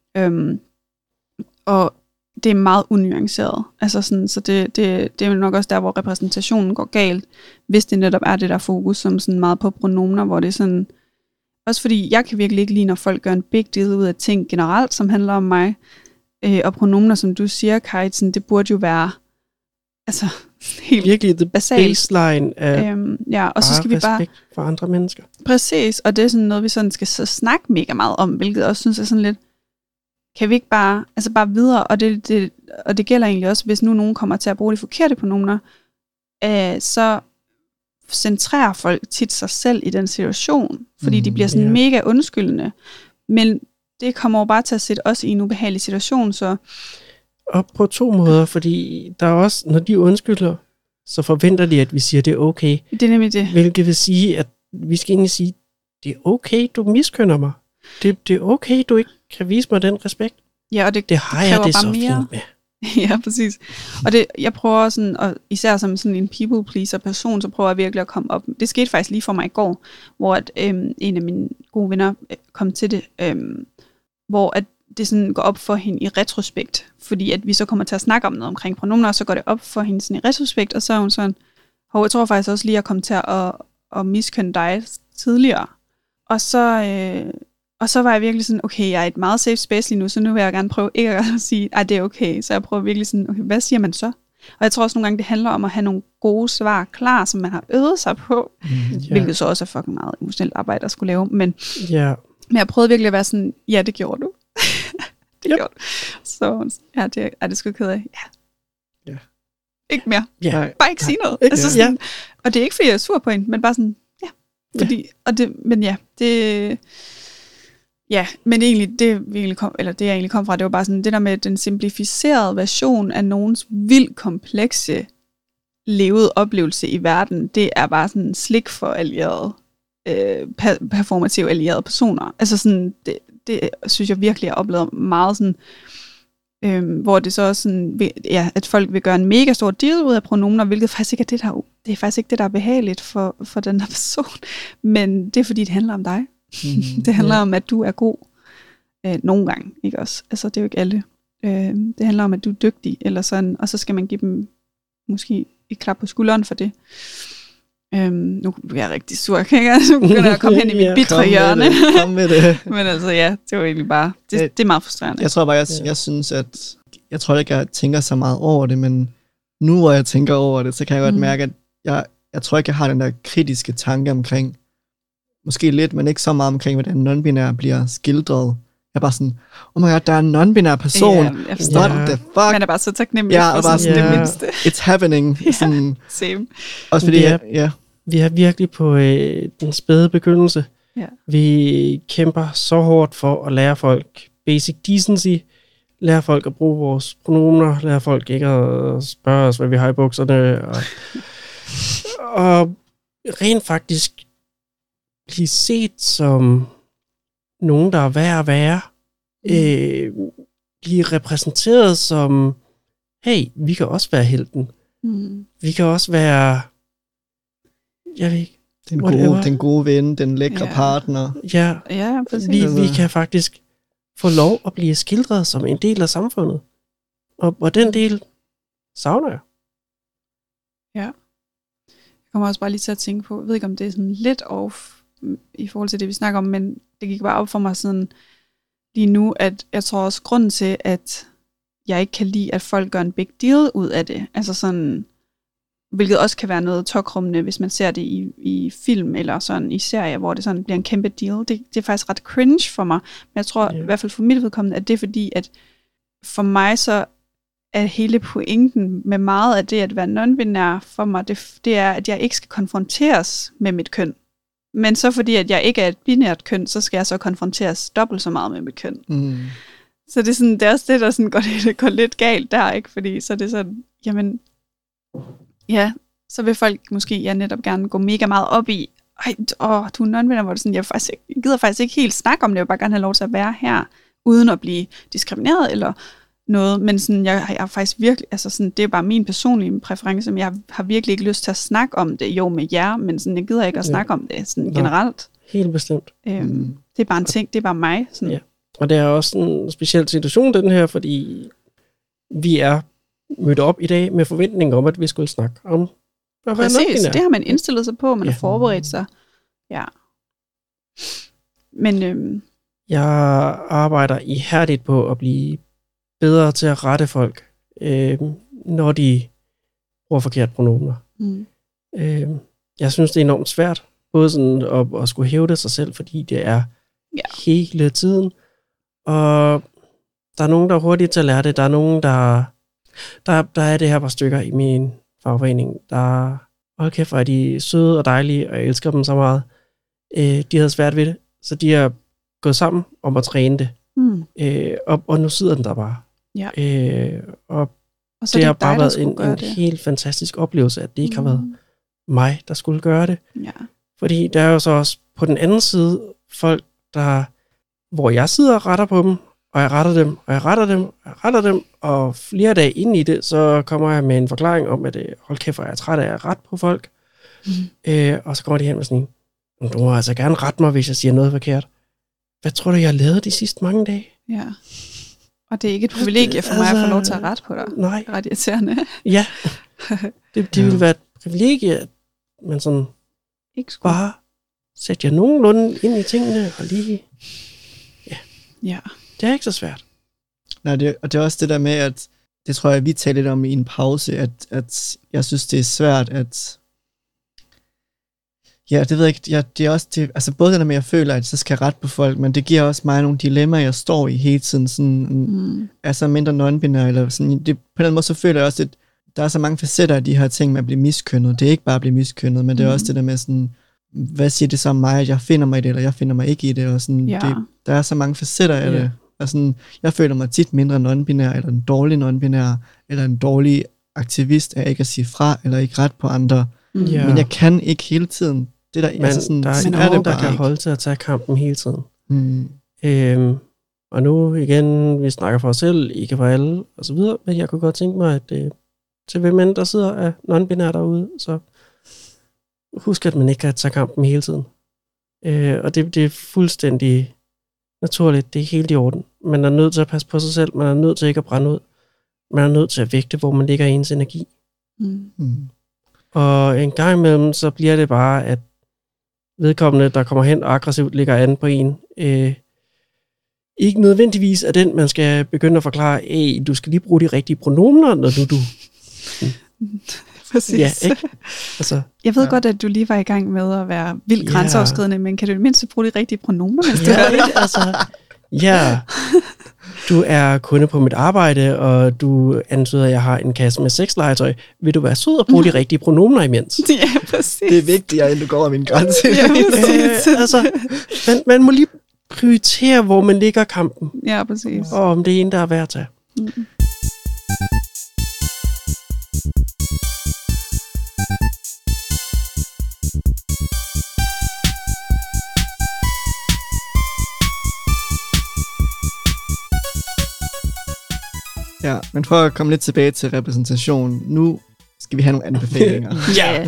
Og det er meget unuanceret. Så det er jo nok også der, hvor repræsentationen går galt, hvis det netop er det der fokus, som sådan meget på pronomener, hvor det er sådan, også fordi jeg kan virkelig ikke lide, når folk gør en big deal ud af ting generelt, som handler om mig, og pronomener, som du siger, Kai, det burde jo være helt virkelig the basalt. Baseline af og så skal vi bare for andre mennesker. Præcis, og det er sådan noget, vi sådan skal så snakke mega meget om, hvilket jeg også synes er sådan lidt, kan vi ikke bare, bare videre, og det gælder egentlig også, hvis nu nogen kommer til at bruge de forkerte pronomener, så centrerer folk tit sig selv i den situation, fordi de bliver sådan mega undskyldende, men det kommer jo bare til at sætte os i en ubehagelig situation, så og på to måder, fordi der er også, når de undskylder, så forventer de, at vi siger, at det er okay. Det er nemlig det. Hvilket vil sige, at vi skal egentlig sige, det er okay, du miskønner mig. Det er okay, du ikke kan vise mig den respekt. Ja, og det har jeg det så mere, fint med. Ja, præcis. Og jeg prøver sådan, og især som sådan en people pleaser person, så prøver jeg virkelig at komme op. Det skete faktisk lige for mig i går, hvor at, en af mine gode venner kom til det, hvor at det sådan går op for hende i retrospekt, fordi at vi så kommer til at snakke om noget omkring pronomener, og så går det op for hende sådan i retrospekt, og så er hun sådan, jeg tror faktisk også lige, at jeg kom til at miskønne dig tidligere. Og så var jeg virkelig sådan, okay, jeg er i et meget safe space lige nu, så nu vil jeg gerne prøve ikke at sige, at det er okay. Så jeg prøver virkelig sådan, okay, hvad siger man så? Og jeg tror også nogle gange, det handler om at have nogle gode svar klar, som man har øvet sig på, hvilket så også er fucking meget emotionelt arbejde at skulle lave. Men jeg prøvede virkelig at være sådan, ja, det gjorde du. Det gjorde du. Så ja, det er det sgu ked af. Ja. Ikke mere. Bare ikke sige noget. Altså sådan, og det er ikke, fordi jeg er sur på hende, men bare sådan, fordi, men egentlig, det jeg egentlig kom fra, det var bare sådan, det der med den simplificerede version af nogens vildt komplekse levede oplevelse i verden, det er bare sådan slik for allierede, performative allierede personer. Altså sådan, det synes jeg virkelig, jeg oplevet meget sådan, hvor det så også sådan, at folk vil gøre en mega stor deal ud af pronomener, hvilket faktisk ikke er det er faktisk ikke det, der er behageligt for den her person, men det er fordi, det handler om dig. Det handler om, at du er god nogle gange, ikke også? Altså, det er jo ikke alle. Det handler om, at du er dygtig, eller sådan, og så skal man give dem måske et klap på skulderen for det. Nu bliver jeg rigtig sur, kan jeg? Nu begynder jeg at komme hen i mit bitre hjørne. Kom med det. Men altså, ja, det var egentlig bare, det er meget frustrerende. Jeg tror bare, jeg synes, at jeg tror ikke, jeg tænker så meget over det, men nu, hvor jeg tænker over det, så kan jeg godt mærke, at jeg tror ikke, jeg har den der kritiske tanke omkring, måske lidt, men ikke så meget omkring, hvordan non-binær bliver skildret. Jeg er bare sådan, oh my god, der er en non-binær person. What the fuck? Man er bare så taknemmelig for bare sådan det mindste. It's happening. Sådan, same. Også fordi, vi er virkelig på den spæde begyndelse. Ja. Vi kæmper så hårdt for at lære folk basic decency, lære folk at bruge vores pronomener, lære folk ikke at spørge os, hvad vi har i bukserne, og rent faktisk blive set som nogen, der er værd at være, blive repræsenteret som, hey, vi kan også være helten. Vi kan også være, jeg ved ikke, den gode ven, den lækre partner. Ja, præcis. Vi kan faktisk få lov at blive skildret som en del af samfundet. Og den del savner jeg. Ja. Jeg kommer også bare lige til at tænke på, jeg ved ikke, om det er sådan lidt off i forhold til det, vi snakker om, men det gik bare op for mig sådan lige nu, at jeg tror også grunden til, at jeg ikke kan lide, at folk gør en big deal ud af det, altså sådan, hvilket også kan være noget tokrummende, hvis man ser det i film eller sådan i serier, hvor det sådan bliver en kæmpe deal. Det er faktisk ret cringe for mig, men jeg tror i hvert fald for mit vedkommende, at det er fordi, at for mig så er hele pointen med meget af det at være non-binær for mig, det er, at jeg ikke skal konfronteres med mit køn. Men så fordi, at jeg ikke er et binært køn, så skal jeg så konfronteres dobbelt så meget med mit køn. Så det er, sådan, det er også det, der sådan går lidt galt der, ikke? Fordi så er det sådan, jamen, ja, så vil folk måske netop gerne gå mega meget op i, du er non-binær, hvor det sådan, jeg gider faktisk ikke helt snakke om det, jeg vil bare gerne have lov til at være her, uden at blive diskrimineret eller noget, men sådan, jeg er faktisk virkelig, altså sådan, det er bare min personlige præference, men jeg har virkelig ikke lyst til at snakke om det, jo med jer, men sådan, jeg gider ikke at snakke om det sådan generelt. Helt bestemt. Det er bare en ting, det er bare mig. Sådan. Ja. Og det er også en speciel situation, den her, fordi vi er mødt op i dag med forventning om, at vi skulle snakke om præcis, det har man indstillet sig på, man har forberedt sig. Ja. Men jeg arbejder ihærdigt på at blive bedre til at rette folk, når de bruger forkert pronomener. Jeg synes, det er enormt svært, både sådan at skulle hævde sig selv, fordi det er hele tiden. Og der er nogen, der er hurtigt til at lære det. Der er nogen, der er det her par stykker i min fagforening, der hold kæft, hvor er de søde og dejlige, og jeg elsker dem så meget. De havde svært ved det, så de har gået sammen om at træne det. Og nu sidder den der bare. Ja. Og så det har bare været en helt fantastisk oplevelse, at det ikke har været mig, der skulle gøre det. Ja. Fordi der er jo så også på den anden side folk, hvor jeg sidder og retter på dem, Og jeg retter dem, og flere dage inde i det, så kommer jeg med en forklaring om, at hold kæft, hvor jeg er træt af at rette på folk. Og så kommer de hen med sådan en, du må altså gerne rette mig, hvis jeg siger noget forkert. Hvad tror du, jeg har lavet de sidste mange dage? Ja. Og det er ikke et privilegie for mig at få lov til at rette på dig. Nej. Ret irriterende. Ja. Det ville være et privilegie, at man sådan ikke skulle. Bare sætte jer nogenlunde ind i tingene, og lige... Ja. Det er ikke så svært. Nej, og det er også det der med, at det tror jeg, vi talte lidt om i en pause, at jeg synes, det er svært, at ja, det ved jeg ikke, det er også det, altså både det der med, at jeg føler, at jeg så skal rette på folk, men det giver også mig nogle dilemmaer, jeg står i hele tiden, sådan, altså mindre non-binær, eller sådan, det, på en eller anden måde, så føler jeg også, at der er så mange facetter af de her ting med at blive miskønnet. Det er ikke bare at blive miskønnet, men det er også det der med sådan, hvad siger det så om mig, at jeg finder mig i det, eller jeg finder mig ikke i det, og sådan, der er så mange facetter af det. Og sådan, jeg føler mig tit mindre non-binær, eller en dårlig non-binær, eller en dårlig aktivist af ikke at sige fra, eller ikke ret på andre. Men jeg kan ikke hele tiden. Det der, men altså sådan, der er nogen, der kan holde til at tage kampen hele tiden. Og nu igen, vi snakker for os selv, ikke for alle, og så videre, men jeg kunne godt tænke mig, at til hvem end der sidder af non-binær derude, så husk, at man ikke kan tage kampen hele tiden. Og det er fuldstændig naturligt, det er helt i orden. Man er nødt til at passe på sig selv, man er nødt til ikke at brænde ud, man er nødt til at vægte, hvor man ligger i ens energi. Og en gang imellem, så bliver det bare, at vedkommende, der kommer hen og aggressivt ligger an på en, ikke nødvendigvis er den, man skal begynde at forklare, du skal lige bruge de rigtige pronomener, når du... Præcis. Ja, ikke? Altså, jeg ved godt, at du lige var i gang med at være vildt grænseoverskridende, men kan du mindst bruge de rigtige pronomener, mens du gør det? Altså, du er kunde på mit arbejde, og du antyder, at jeg har en kasse med sexlegetøj. Vil du være sød og bruge de rigtige pronomener imens? Ja, præcis. Det er vigtigt, at du går over min grænse. Ja, altså, man må lige prioritere, hvor man ligger kampen. Ja, præcis. Og om det er en, der er værd at tage. Ja, men for at komme lidt tilbage til repræsentation, nu skal vi have nogle anbefalinger. Ja.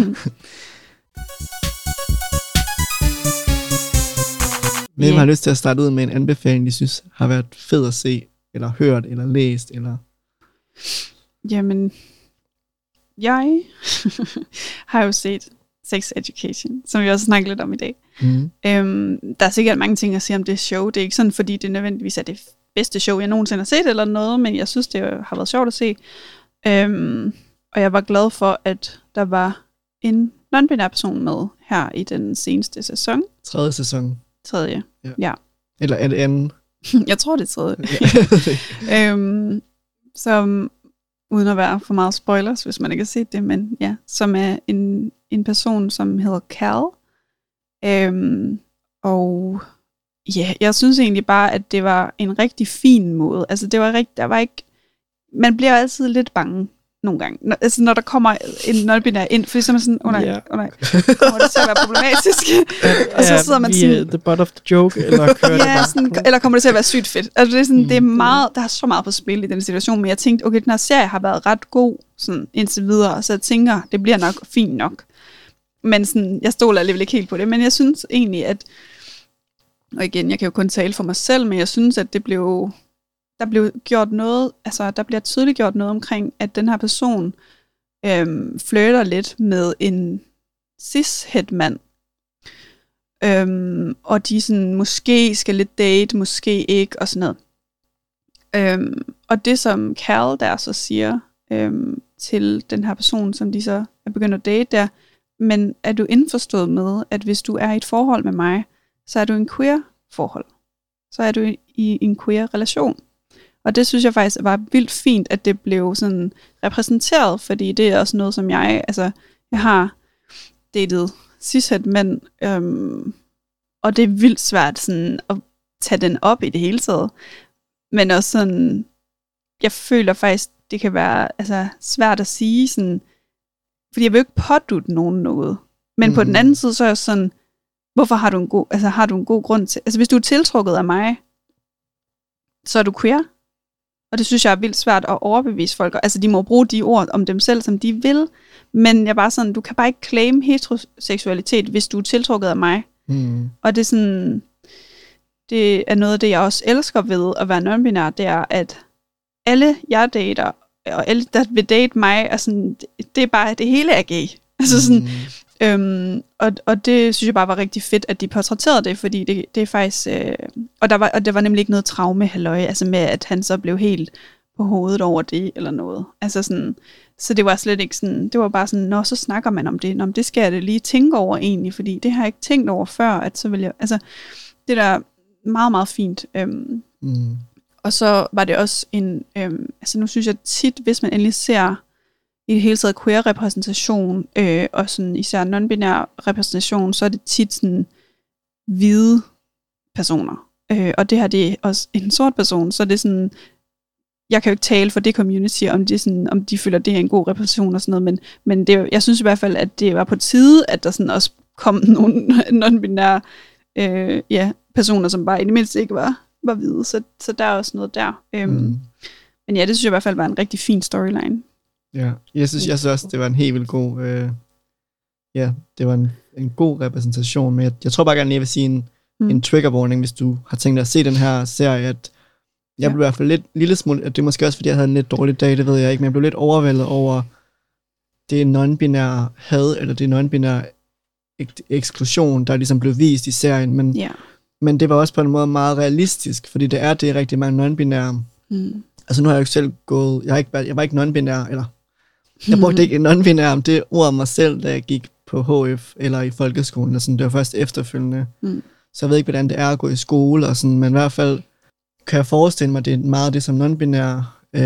Hvem har lyst til at starte ud med en anbefaling, de synes har været fed at se, eller hørt, eller læst, eller... Jamen, jeg har jo set Sex Education, som vi også snakkede lidt om i dag. Der er sikkert mange ting at sige om det show. Det er ikke sådan, fordi det nødvendigvis er det bedste show, jeg nogensinde har set eller noget, men jeg synes, det har været sjovt at se. Og jeg var glad for, at der var en non-binær person med her i den seneste sæson. 3. sæson. 3. Ja. Eller er det anden? Jeg tror, det er 3. Som, uden at være for meget spoilers, hvis man ikke har set det, men ja, som er en person, som hedder Cal. Og ja, jeg synes egentlig bare, at det var en rigtig fin måde. Altså, der var ikke... Man bliver altid lidt bange nogle gange. Når der kommer en non-binær ind, fordi så er man sådan, nej, kommer det til at være problematisk? Og så sidder man sådan... the butt of the joke, eller kører det sådan, eller kommer det til at være sygt fedt? Altså, det er sådan, det er meget... Der er så meget på spil i den situation, men jeg tænkte, okay, den her serie har været ret god sådan, indtil videre, så jeg tænker, det bliver nok fint nok. Men sådan, jeg stoler alligevel ikke helt på det, men jeg synes egentlig, at og igen, jeg kan jo kun tale for mig selv, men jeg synes, at der blev gjort noget, altså der bliver tydeligt gjort noget omkring, at den her person flirter lidt med en cis-het-mand. Og de sådan, måske skal lidt date, måske ikke, og sådan noget. Og det som Cal der så siger til den her person, som de så er begyndt at date der, men er du indforstået med, at hvis du er i et forhold med mig, så er du i en queer forhold. Så er du i en queer relation. Og det synes jeg faktisk var vildt fint, at det blev sådan repræsenteret, fordi det er også noget, som jeg har datet cis-het mænd, og det er vildt svært sådan at tage den op i det hele taget. Men også sådan, jeg føler faktisk, det kan være svært at sige sådan, fordi jeg vil jo ikke pådutte nogen noget. Men på den anden side, så er jeg sådan, hvorfor har du en god grund til, hvis du er tiltrukket af mig, så er du queer. Og det synes jeg er vildt svært at overbevise folk. Altså, de må bruge de ord om dem selv, som de vil. Men jeg er bare sådan, du kan bare ikke claim heteroseksualitet, hvis du er tiltrukket af mig. Og det er sådan, det er noget af det, jeg også elsker ved at være non-binær, det er, at alle jeg dater, og alle, der vil date mig, er sådan, det er bare, det hele er gay. Altså sådan, og det synes jeg bare var rigtig fedt, at de portrætterede det, fordi det er faktisk, og der var nemlig ikke noget traume, halløj, altså med, at han så blev helt på hovedet over det, eller noget. Altså sådan, så det var slet ikke sådan, det var bare sådan, når så snakker man om det, det skal jeg da lige tænke over egentlig, fordi det har jeg ikke tænkt over før, at så vil jeg, altså, det der meget, meget fint. Og så var det også en, altså nu synes jeg tit, hvis man endelig ser i det hele taget queer-repræsentation, og sådan især non-binær repræsentation, så er det tit sådan hvide personer. Og det her, det er også en sort person, så det er sådan, jeg kan jo ikke tale for det community, om de føler, det er en god repræsentation og sådan noget, men det, jeg synes i hvert fald, at det var på tide, at der sådan også kom nogle non-binære personer, som bare i det mindste ikke var hvide, så der er også noget der. Men ja, det synes jeg i hvert fald var en rigtig fin storyline. Ja, jeg synes også, det var en helt vildt god, det var en god repræsentation, men jeg tror bare gerne, jeg vil sige en trigger warning, hvis du har tænkt dig at se den her serie, at jeg blev i hvert fald lille smule, at det er måske også, fordi jeg havde en lidt dårlig dag, det ved jeg ikke, men jeg blev lidt overvældet over det non-binære had, eller det non-binære eksklusion, der ligesom blev vist i serien, men det var også på en måde meget realistisk, fordi det er rigtig mange non-binære. Altså nu har jeg jo ikke selv gået, jeg var ikke non-binær, eller jeg brugte ikke non-binær om det ord om mig selv, da jeg gik på HF eller i folkeskolen, og sådan, det var først efterfølgende. Så jeg ved ikke, hvordan det er at gå i skole, og sådan, men i hvert fald kan jeg forestille mig, det er meget det, som non-binære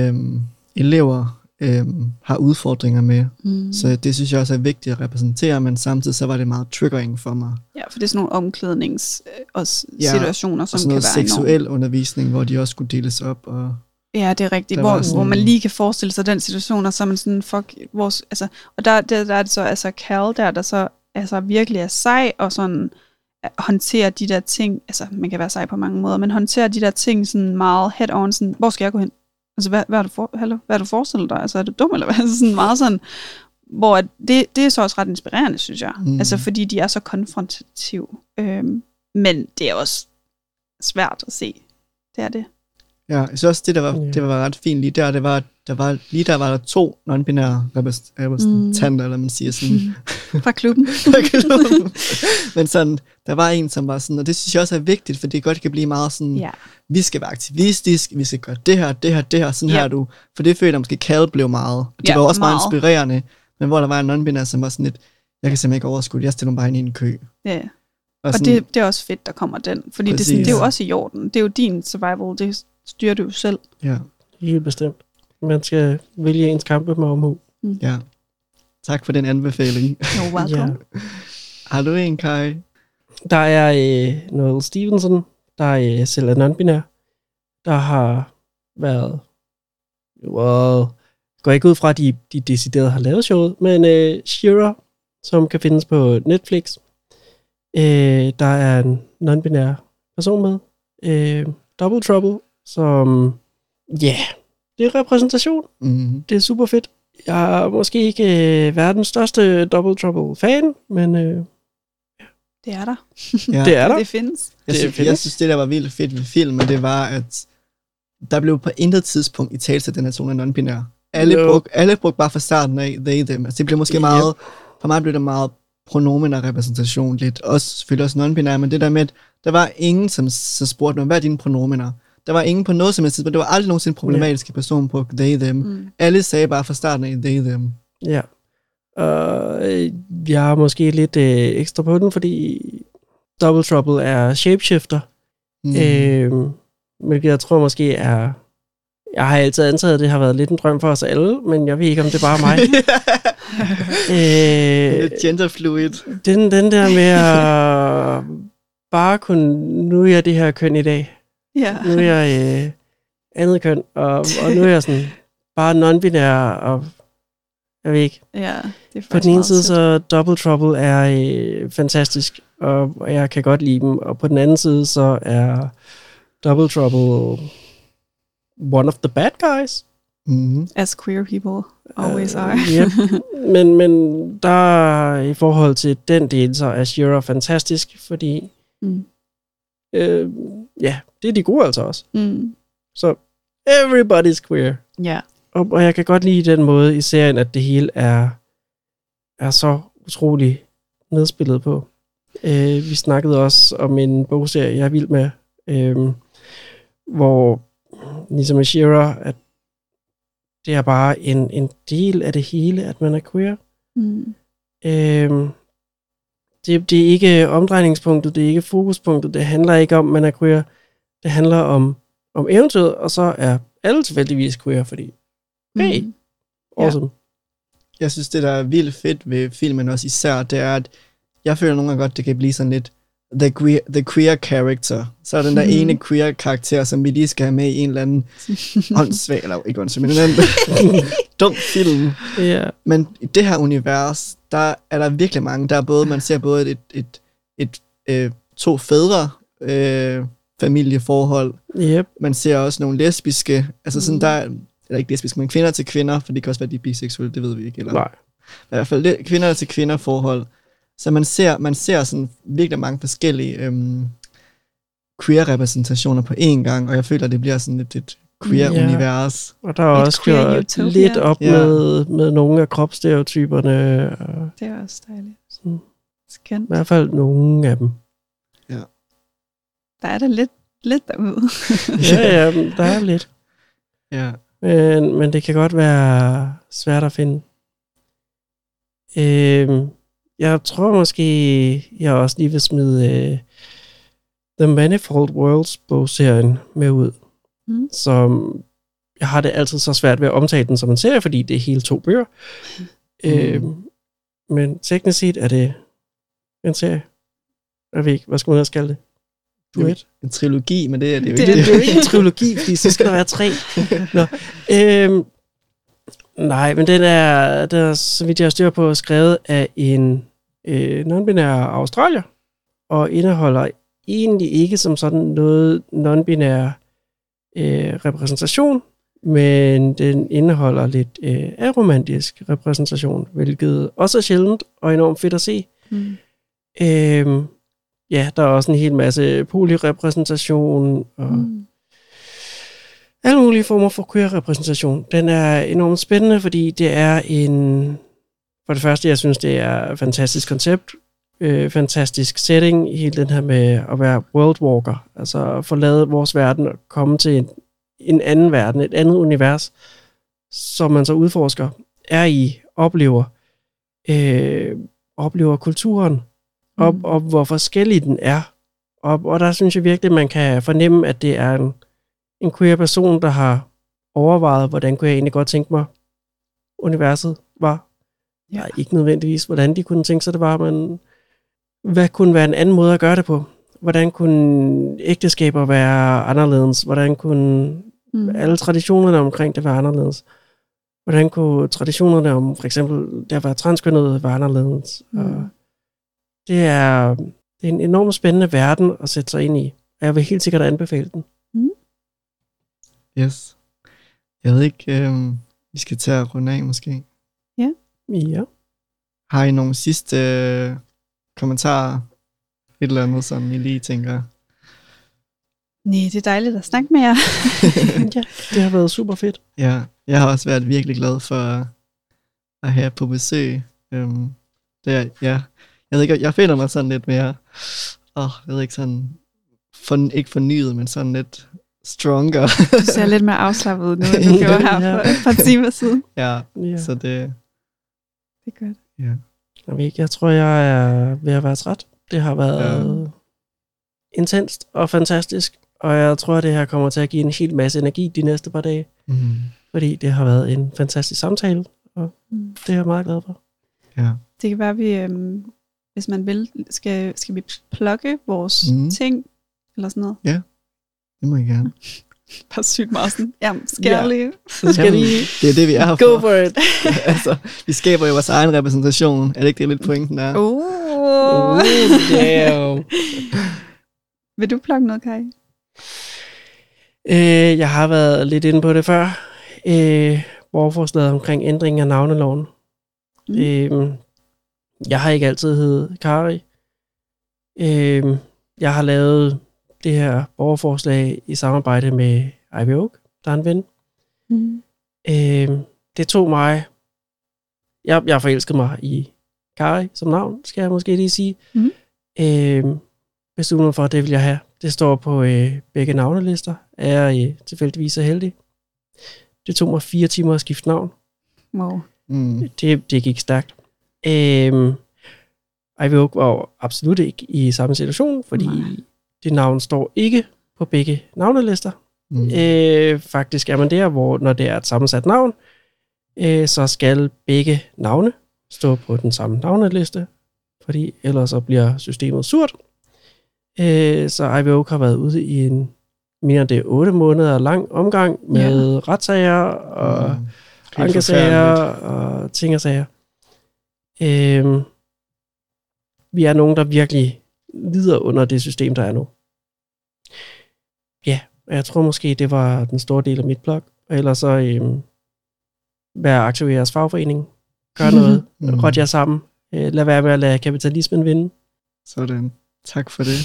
elever har udfordringer med. Så det synes jeg også er vigtigt at repræsentere, men samtidig så var det meget triggering for mig. Ja, for det er sådan nogle omklædningssituationer, som kan være seksuel undervisning, hvor de også skulle deles op. Og ja, det er rigtigt, hvor man lige kan forestille sig den situation, og så er man sådan, altså, og der er det så, altså Cal, der så altså virkelig er sej, og sådan håndterer de der ting, altså man kan være sej på mange måder, men håndterer de der ting sådan meget head-on, sådan, hvor skal jeg gå hen? Altså, hvad er du forestillet dig? Altså, er du dum, eller hvad? Altså, sådan meget sådan, hvor det er så også ret inspirerende, synes jeg. Altså, fordi de er så konfrontative. Men det er også svært at se. Det er det. Ja, jeg synes også, det var ret fint lige der. Der var der 2 non-binære repræsentanter, eller man siger sådan. Fra klubben. Men sådan, der var en, som var sådan, og det synes jeg også er vigtigt, for det godt kan blive meget sådan, vi skal være aktivistisk, vi skal gøre det her, sådan her du. For det følte jeg måske, Cal blev meget. Det var også meget inspirerende, men hvor der var en non-binær, som var sådan lidt, jeg kan simpelthen ikke overskue, jeg stiller mig bare ind i en kø. Ja. Og sådan, det er også fedt, der kommer den, fordi det er jo også i orden. Det er jo din survival, det styrer du jo selv. Ja. Helt bestemt. Man skal vælge ens kampe med omhu. Ja. Tak for den anbefaling. You're welcome. Har du en, Kai? Der er Noel Stevenson, der selv er non-binær, der har været, går ikke ud fra, at de decideret har lavet showet, men Shira, som kan findes på Netflix, der er en non-binær person med, Double Trouble, som, det er repræsentation. Det er super fedt. Jeg er måske ikke verdens største Double Trouble-fan, men det er der. Det er der. Det findes. Jeg synes, det der var vildt fedt ved filmen, det var, at der blev på intet tidspunkt i tale til den her zone non-binær. Alle brugte bare fra starten af they, them. Altså, det blev måske meget, for mig blev det meget pronomen og repræsentation lidt. Også selvfølgelig også non-binær, men det der med, at der var ingen, som så spurgte mig, hvad er dine pronomener? Der var ingen på noget som helst tidspunkt. Det var aldrig nogensinde problematiske person på they, them. Alle sagde bare fra starten af they, them. Ja. Jeg har måske lidt ekstra på den, fordi Double Trouble er shapeshifter. Hvilket jeg tror måske er... Jeg har altid antaget, at det har været lidt en drøm for os alle, men jeg ved ikke, om det er bare mig. Genderfluid. Den der med at bare kunne... Nu er jeg det her køn i dag. Yeah. Nu er jeg andet køn, og nu er jeg sådan bare non-binær, og jeg ved ikke. Ja, det er på den ene side, så Double Trouble er fantastisk, og jeg kan godt lide dem, og på den anden side, så er Double Trouble one of the bad guys. Mm-hmm. As queer people always are. Yep. Men der i forhold til den del, så er She-Ra fantastisk, fordi det er de gode altså også. Så everybody's queer. Ja. Og jeg kan godt lide den måde i serien, at det hele er så utrolig nedspillet på. Vi snakkede også om en bogserie, jeg er vild med, hvor ligesom med She-Ra, at det er bare en del af det hele, at man er queer. Det er ikke omdrejningspunktet, det er ikke fokuspunktet, det handler ikke om, man er queer. Det handler om eventyret, og så er alle tilfældigvis queer, fordi hey, awesome. Jeg synes, det der er vildt fedt ved filmen også især, det er, at jeg føler nogle gange godt, det kan blive sådan lidt the queer character. Så er den der ene queer karakter, som vi lige skal have med i en eller anden åndssvag, eller ikke åndssvag, men en anden dum film. Yeah. Men i det her univers, der er der virkelig mange. Der er både, man ser både et to fædre familieforhold. Yep. Man ser også nogle lesbiske, altså sådan der, eller ikke lesbiske, men kvinder til kvinder, for det kan også være, de er biseksuelle, det ved vi ikke. Eller, nej. I hvert fald kvinder til kvinder forhold. Så man ser sådan virkelig mange forskellige queer-repræsentationer på én gang, og jeg føler, at det bliver sådan et queer-univers. Og der er også gjort lidt op med nogle af kropsstereotyperne. Det er også dejligt. I hvert fald nogle af dem. Ja. Der er der lidt derude. ja, der er lidt. Ja. Men det kan godt være svært at finde. Jeg tror måske, jeg også lige vil smide The Manifold Worlds bogserien med ud. Som jeg har det altid så svært ved at omtale den som en serie, fordi det er hele 2 bøger. Men teknisk set er det en serie. Jeg ved ikke, hvad skal man ellers kalde det? En trilogi, men det er det jo ikke. Det er jo ikke en trilogi, fordi så skal der være 3. Nå. Nej, men den er, så vidt jeg har styr på, skrevet af en non-binær australier, og indeholder egentlig ikke som sådan noget non-binær repræsentation, men den indeholder lidt aromantisk repræsentation, hvilket også er sjældent og enormt fedt at se. Der er også en hel masse polyrepræsentation og alle mulige former for queer-repræsentation. Den er enormt spændende, fordi det er for det første, jeg synes, det er et fantastisk koncept, fantastisk setting, hele den her med at være worldwalker, altså forlade vores verden og komme til en anden verden, et andet univers, som man så udforsker, er i, oplever kulturen, og hvor forskellig den er. Og der synes jeg virkelig, man kan fornemme, at det er en queer person, der har overvejet, hvordan kunne jeg egentlig godt tænke mig, universet var. Ja. Ikke nødvendigvis, hvordan de kunne tænke sig, det var, men hvad kunne være en anden måde at gøre det på? Hvordan kunne ægteskaber være anderledes? Hvordan kunne alle traditionerne omkring det være anderledes? Hvordan kunne traditionerne om for eksempel det at være transkønnet være anderledes? Og det er en enormt spændende verden at sætte sig ind i. Og jeg vil helt sikkert anbefale den. Yes. Jeg ved ikke, vi skal tage at runde af måske. Ja. Har I nogle sidste kommentarer? Et eller andet, som I lige tænker? Nej, det er dejligt at snakke med jer. Ja, det har været super fedt. Ja, jeg har også været virkelig glad for at have på besøg. Jeg ved ikke, jeg føler mig sådan lidt mere, jeg ved ikke, sådan, ikke fornyet, men sådan lidt stronger. Du ser lidt mere afslappet ud nu, end du gjorde her for et par timer siden. Ja, så det er godt. Ja. Jeg tror, jeg er ved at være træt. Det har været intenst og fantastisk, og jeg tror, at det her kommer til at give en hel masse energi de næste par dage, fordi det har været en fantastisk samtale, og det er jeg meget glad for. Ja. Det kan være, at vi, hvis man vil, skal vi plukke vores ting, eller sådan noget? Ja, det må I gerne. Bare sygt meget sådan, skærlig. Så skal vi... Det er det, vi er her for. Go for it. Altså, vi skaber jo vores egen repræsentation. Er det ikke det lidt pointen er? Damn. Vil du plukke noget, Kai? Jeg har været lidt inde på det før. Borgerforslaget omkring ændringen af navneloven. Jeg har ikke altid heddet Kari. Jeg har lavet det her borgerforslag i samarbejde med Ivy Oak, der er en ven. Det tog mig... Jeg forelskede mig i Kari som navn, skal jeg måske lige sige. Besluttede mig for, at det vil jeg have. Det står på begge navnelister. Er jeg tilfældigvis så heldig. Det tog mig 4 timer at skifte navn. Wow. Det gik stærkt. Ivy Oak var jo absolut ikke i samme situation, fordi det navn står ikke på begge navnelister. Faktisk er man der, hvor når det er et sammensat navn, så skal begge navne stå på den samme navneliste, fordi ellers så bliver systemet surt. Så Ivy Oak har været ude i en mere det 8 måneder lang omgang med retssager og ankesager og ting og sager. Vi er nogen, der virkelig lider under det system, der er nu. Ja, jeg tror måske, det var den store del af mit blog. Og ellers så være aktiv i jeres fagforening. Gør noget. Råd jer sammen. Lad være med at lade kapitalismen vinde. Sådan. Tak for det.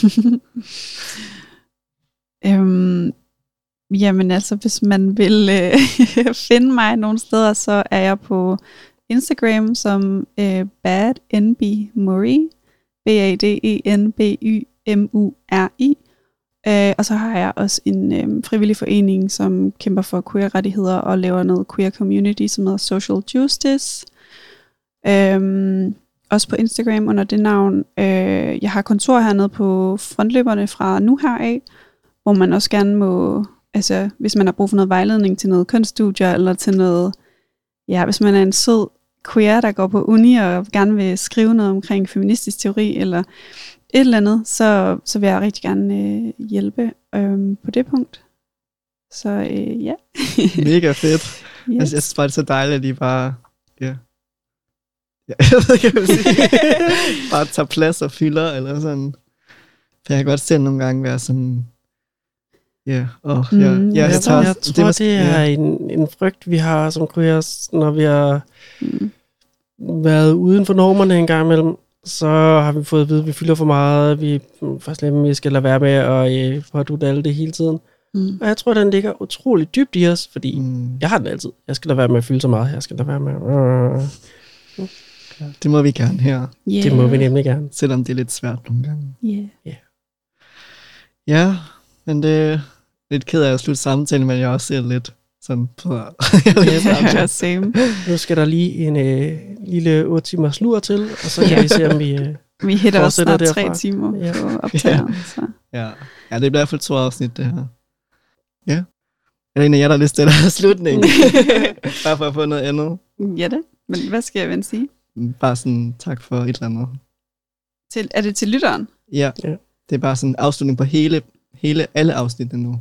Jamen altså, hvis man vil finde mig nogle steder, så er jeg på Instagram som badnbmurray. BADENBYMURI. Og så har jeg også en frivillig forening, som kæmper for queer-rettigheder og laver noget queer community, som hedder Social Justice. Også på Instagram under det navn. Jeg har kontor hernede på frontløberne fra nu her af, hvor man også gerne må, altså hvis man har brug for noget vejledning til noget kunststudier, eller til noget, ja, hvis man er en sød queer, der går på uni og gerne vil skrive noget omkring feministisk teori, eller et eller andet, så vil jeg rigtig gerne hjælpe på det punkt. Så ja. Mega fedt. Yes. Jeg synes bare, det er så dejligt, at I bare... Ja. Jeg ved ikke, hvad jeg vil sige. Bare tager plads og fylder, eller sådan. For jeg kan godt selv nogle gange være sådan... Ja, jeg tror, det er en frygt, vi har som queers, når vi har været uden for normerne en gang imellem. Så har vi fået at vide, at vi fylder for meget, vi skal lade være med at pådutte alle det hele tiden. Og jeg tror, den ligger utroligt dybt i os, fordi jeg har den altid. Jeg skal lade være med at fylde så meget, jeg skal lade være med Det må vi gerne her. Yeah. Det må vi nemlig gerne. Selvom det er lidt svært nogle gange. Yeah. Men det er lidt ked af at slutte samtalen, men jeg også ser lidt sådan på... Same. Nu skal der lige en lille 8 timers lur til, og så kan vi se, om vi hitter også snart derfra. 3 timer på optageren. Ja, det bliver i hvert fald 2 afsnit, det her. Ja. Er der en af jer, der har lyst til at have slutning? Bare for at få noget andet. Ja det. Men hvad skal jeg sige? Bare sådan, tak for et eller andet. Er det til lytteren? Ja. Det er bare sådan en afslutning på alle afsnittene nu.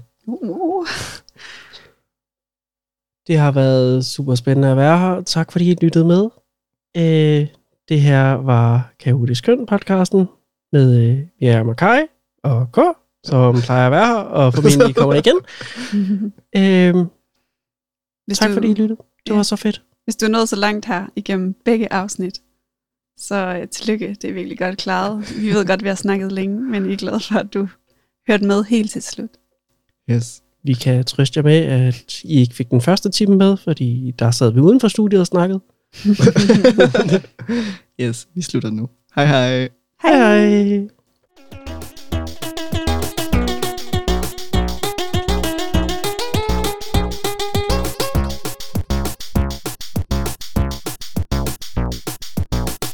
Det har været super spændende at være her. Tak fordi I lyttede med. Det her var Kaotisk Køn podcasten med Miriam og Kai og K, som plejer at være her, og formentlig kommer igen. Tak fordi I lyttede. Det var så fedt. Hvis du er nået så langt her igennem begge afsnit, så tillykke. Det er virkelig godt klaret. Vi ved godt, at vi har snakket længe, men vi er glade for, at du hørte med helt til slut. Yes. Vi kan trøste jer med, at I ikke fik den første time med, fordi der sad vi uden for studiet og snakkede. Yes, vi slutter nu. Hej hej. Hej hej.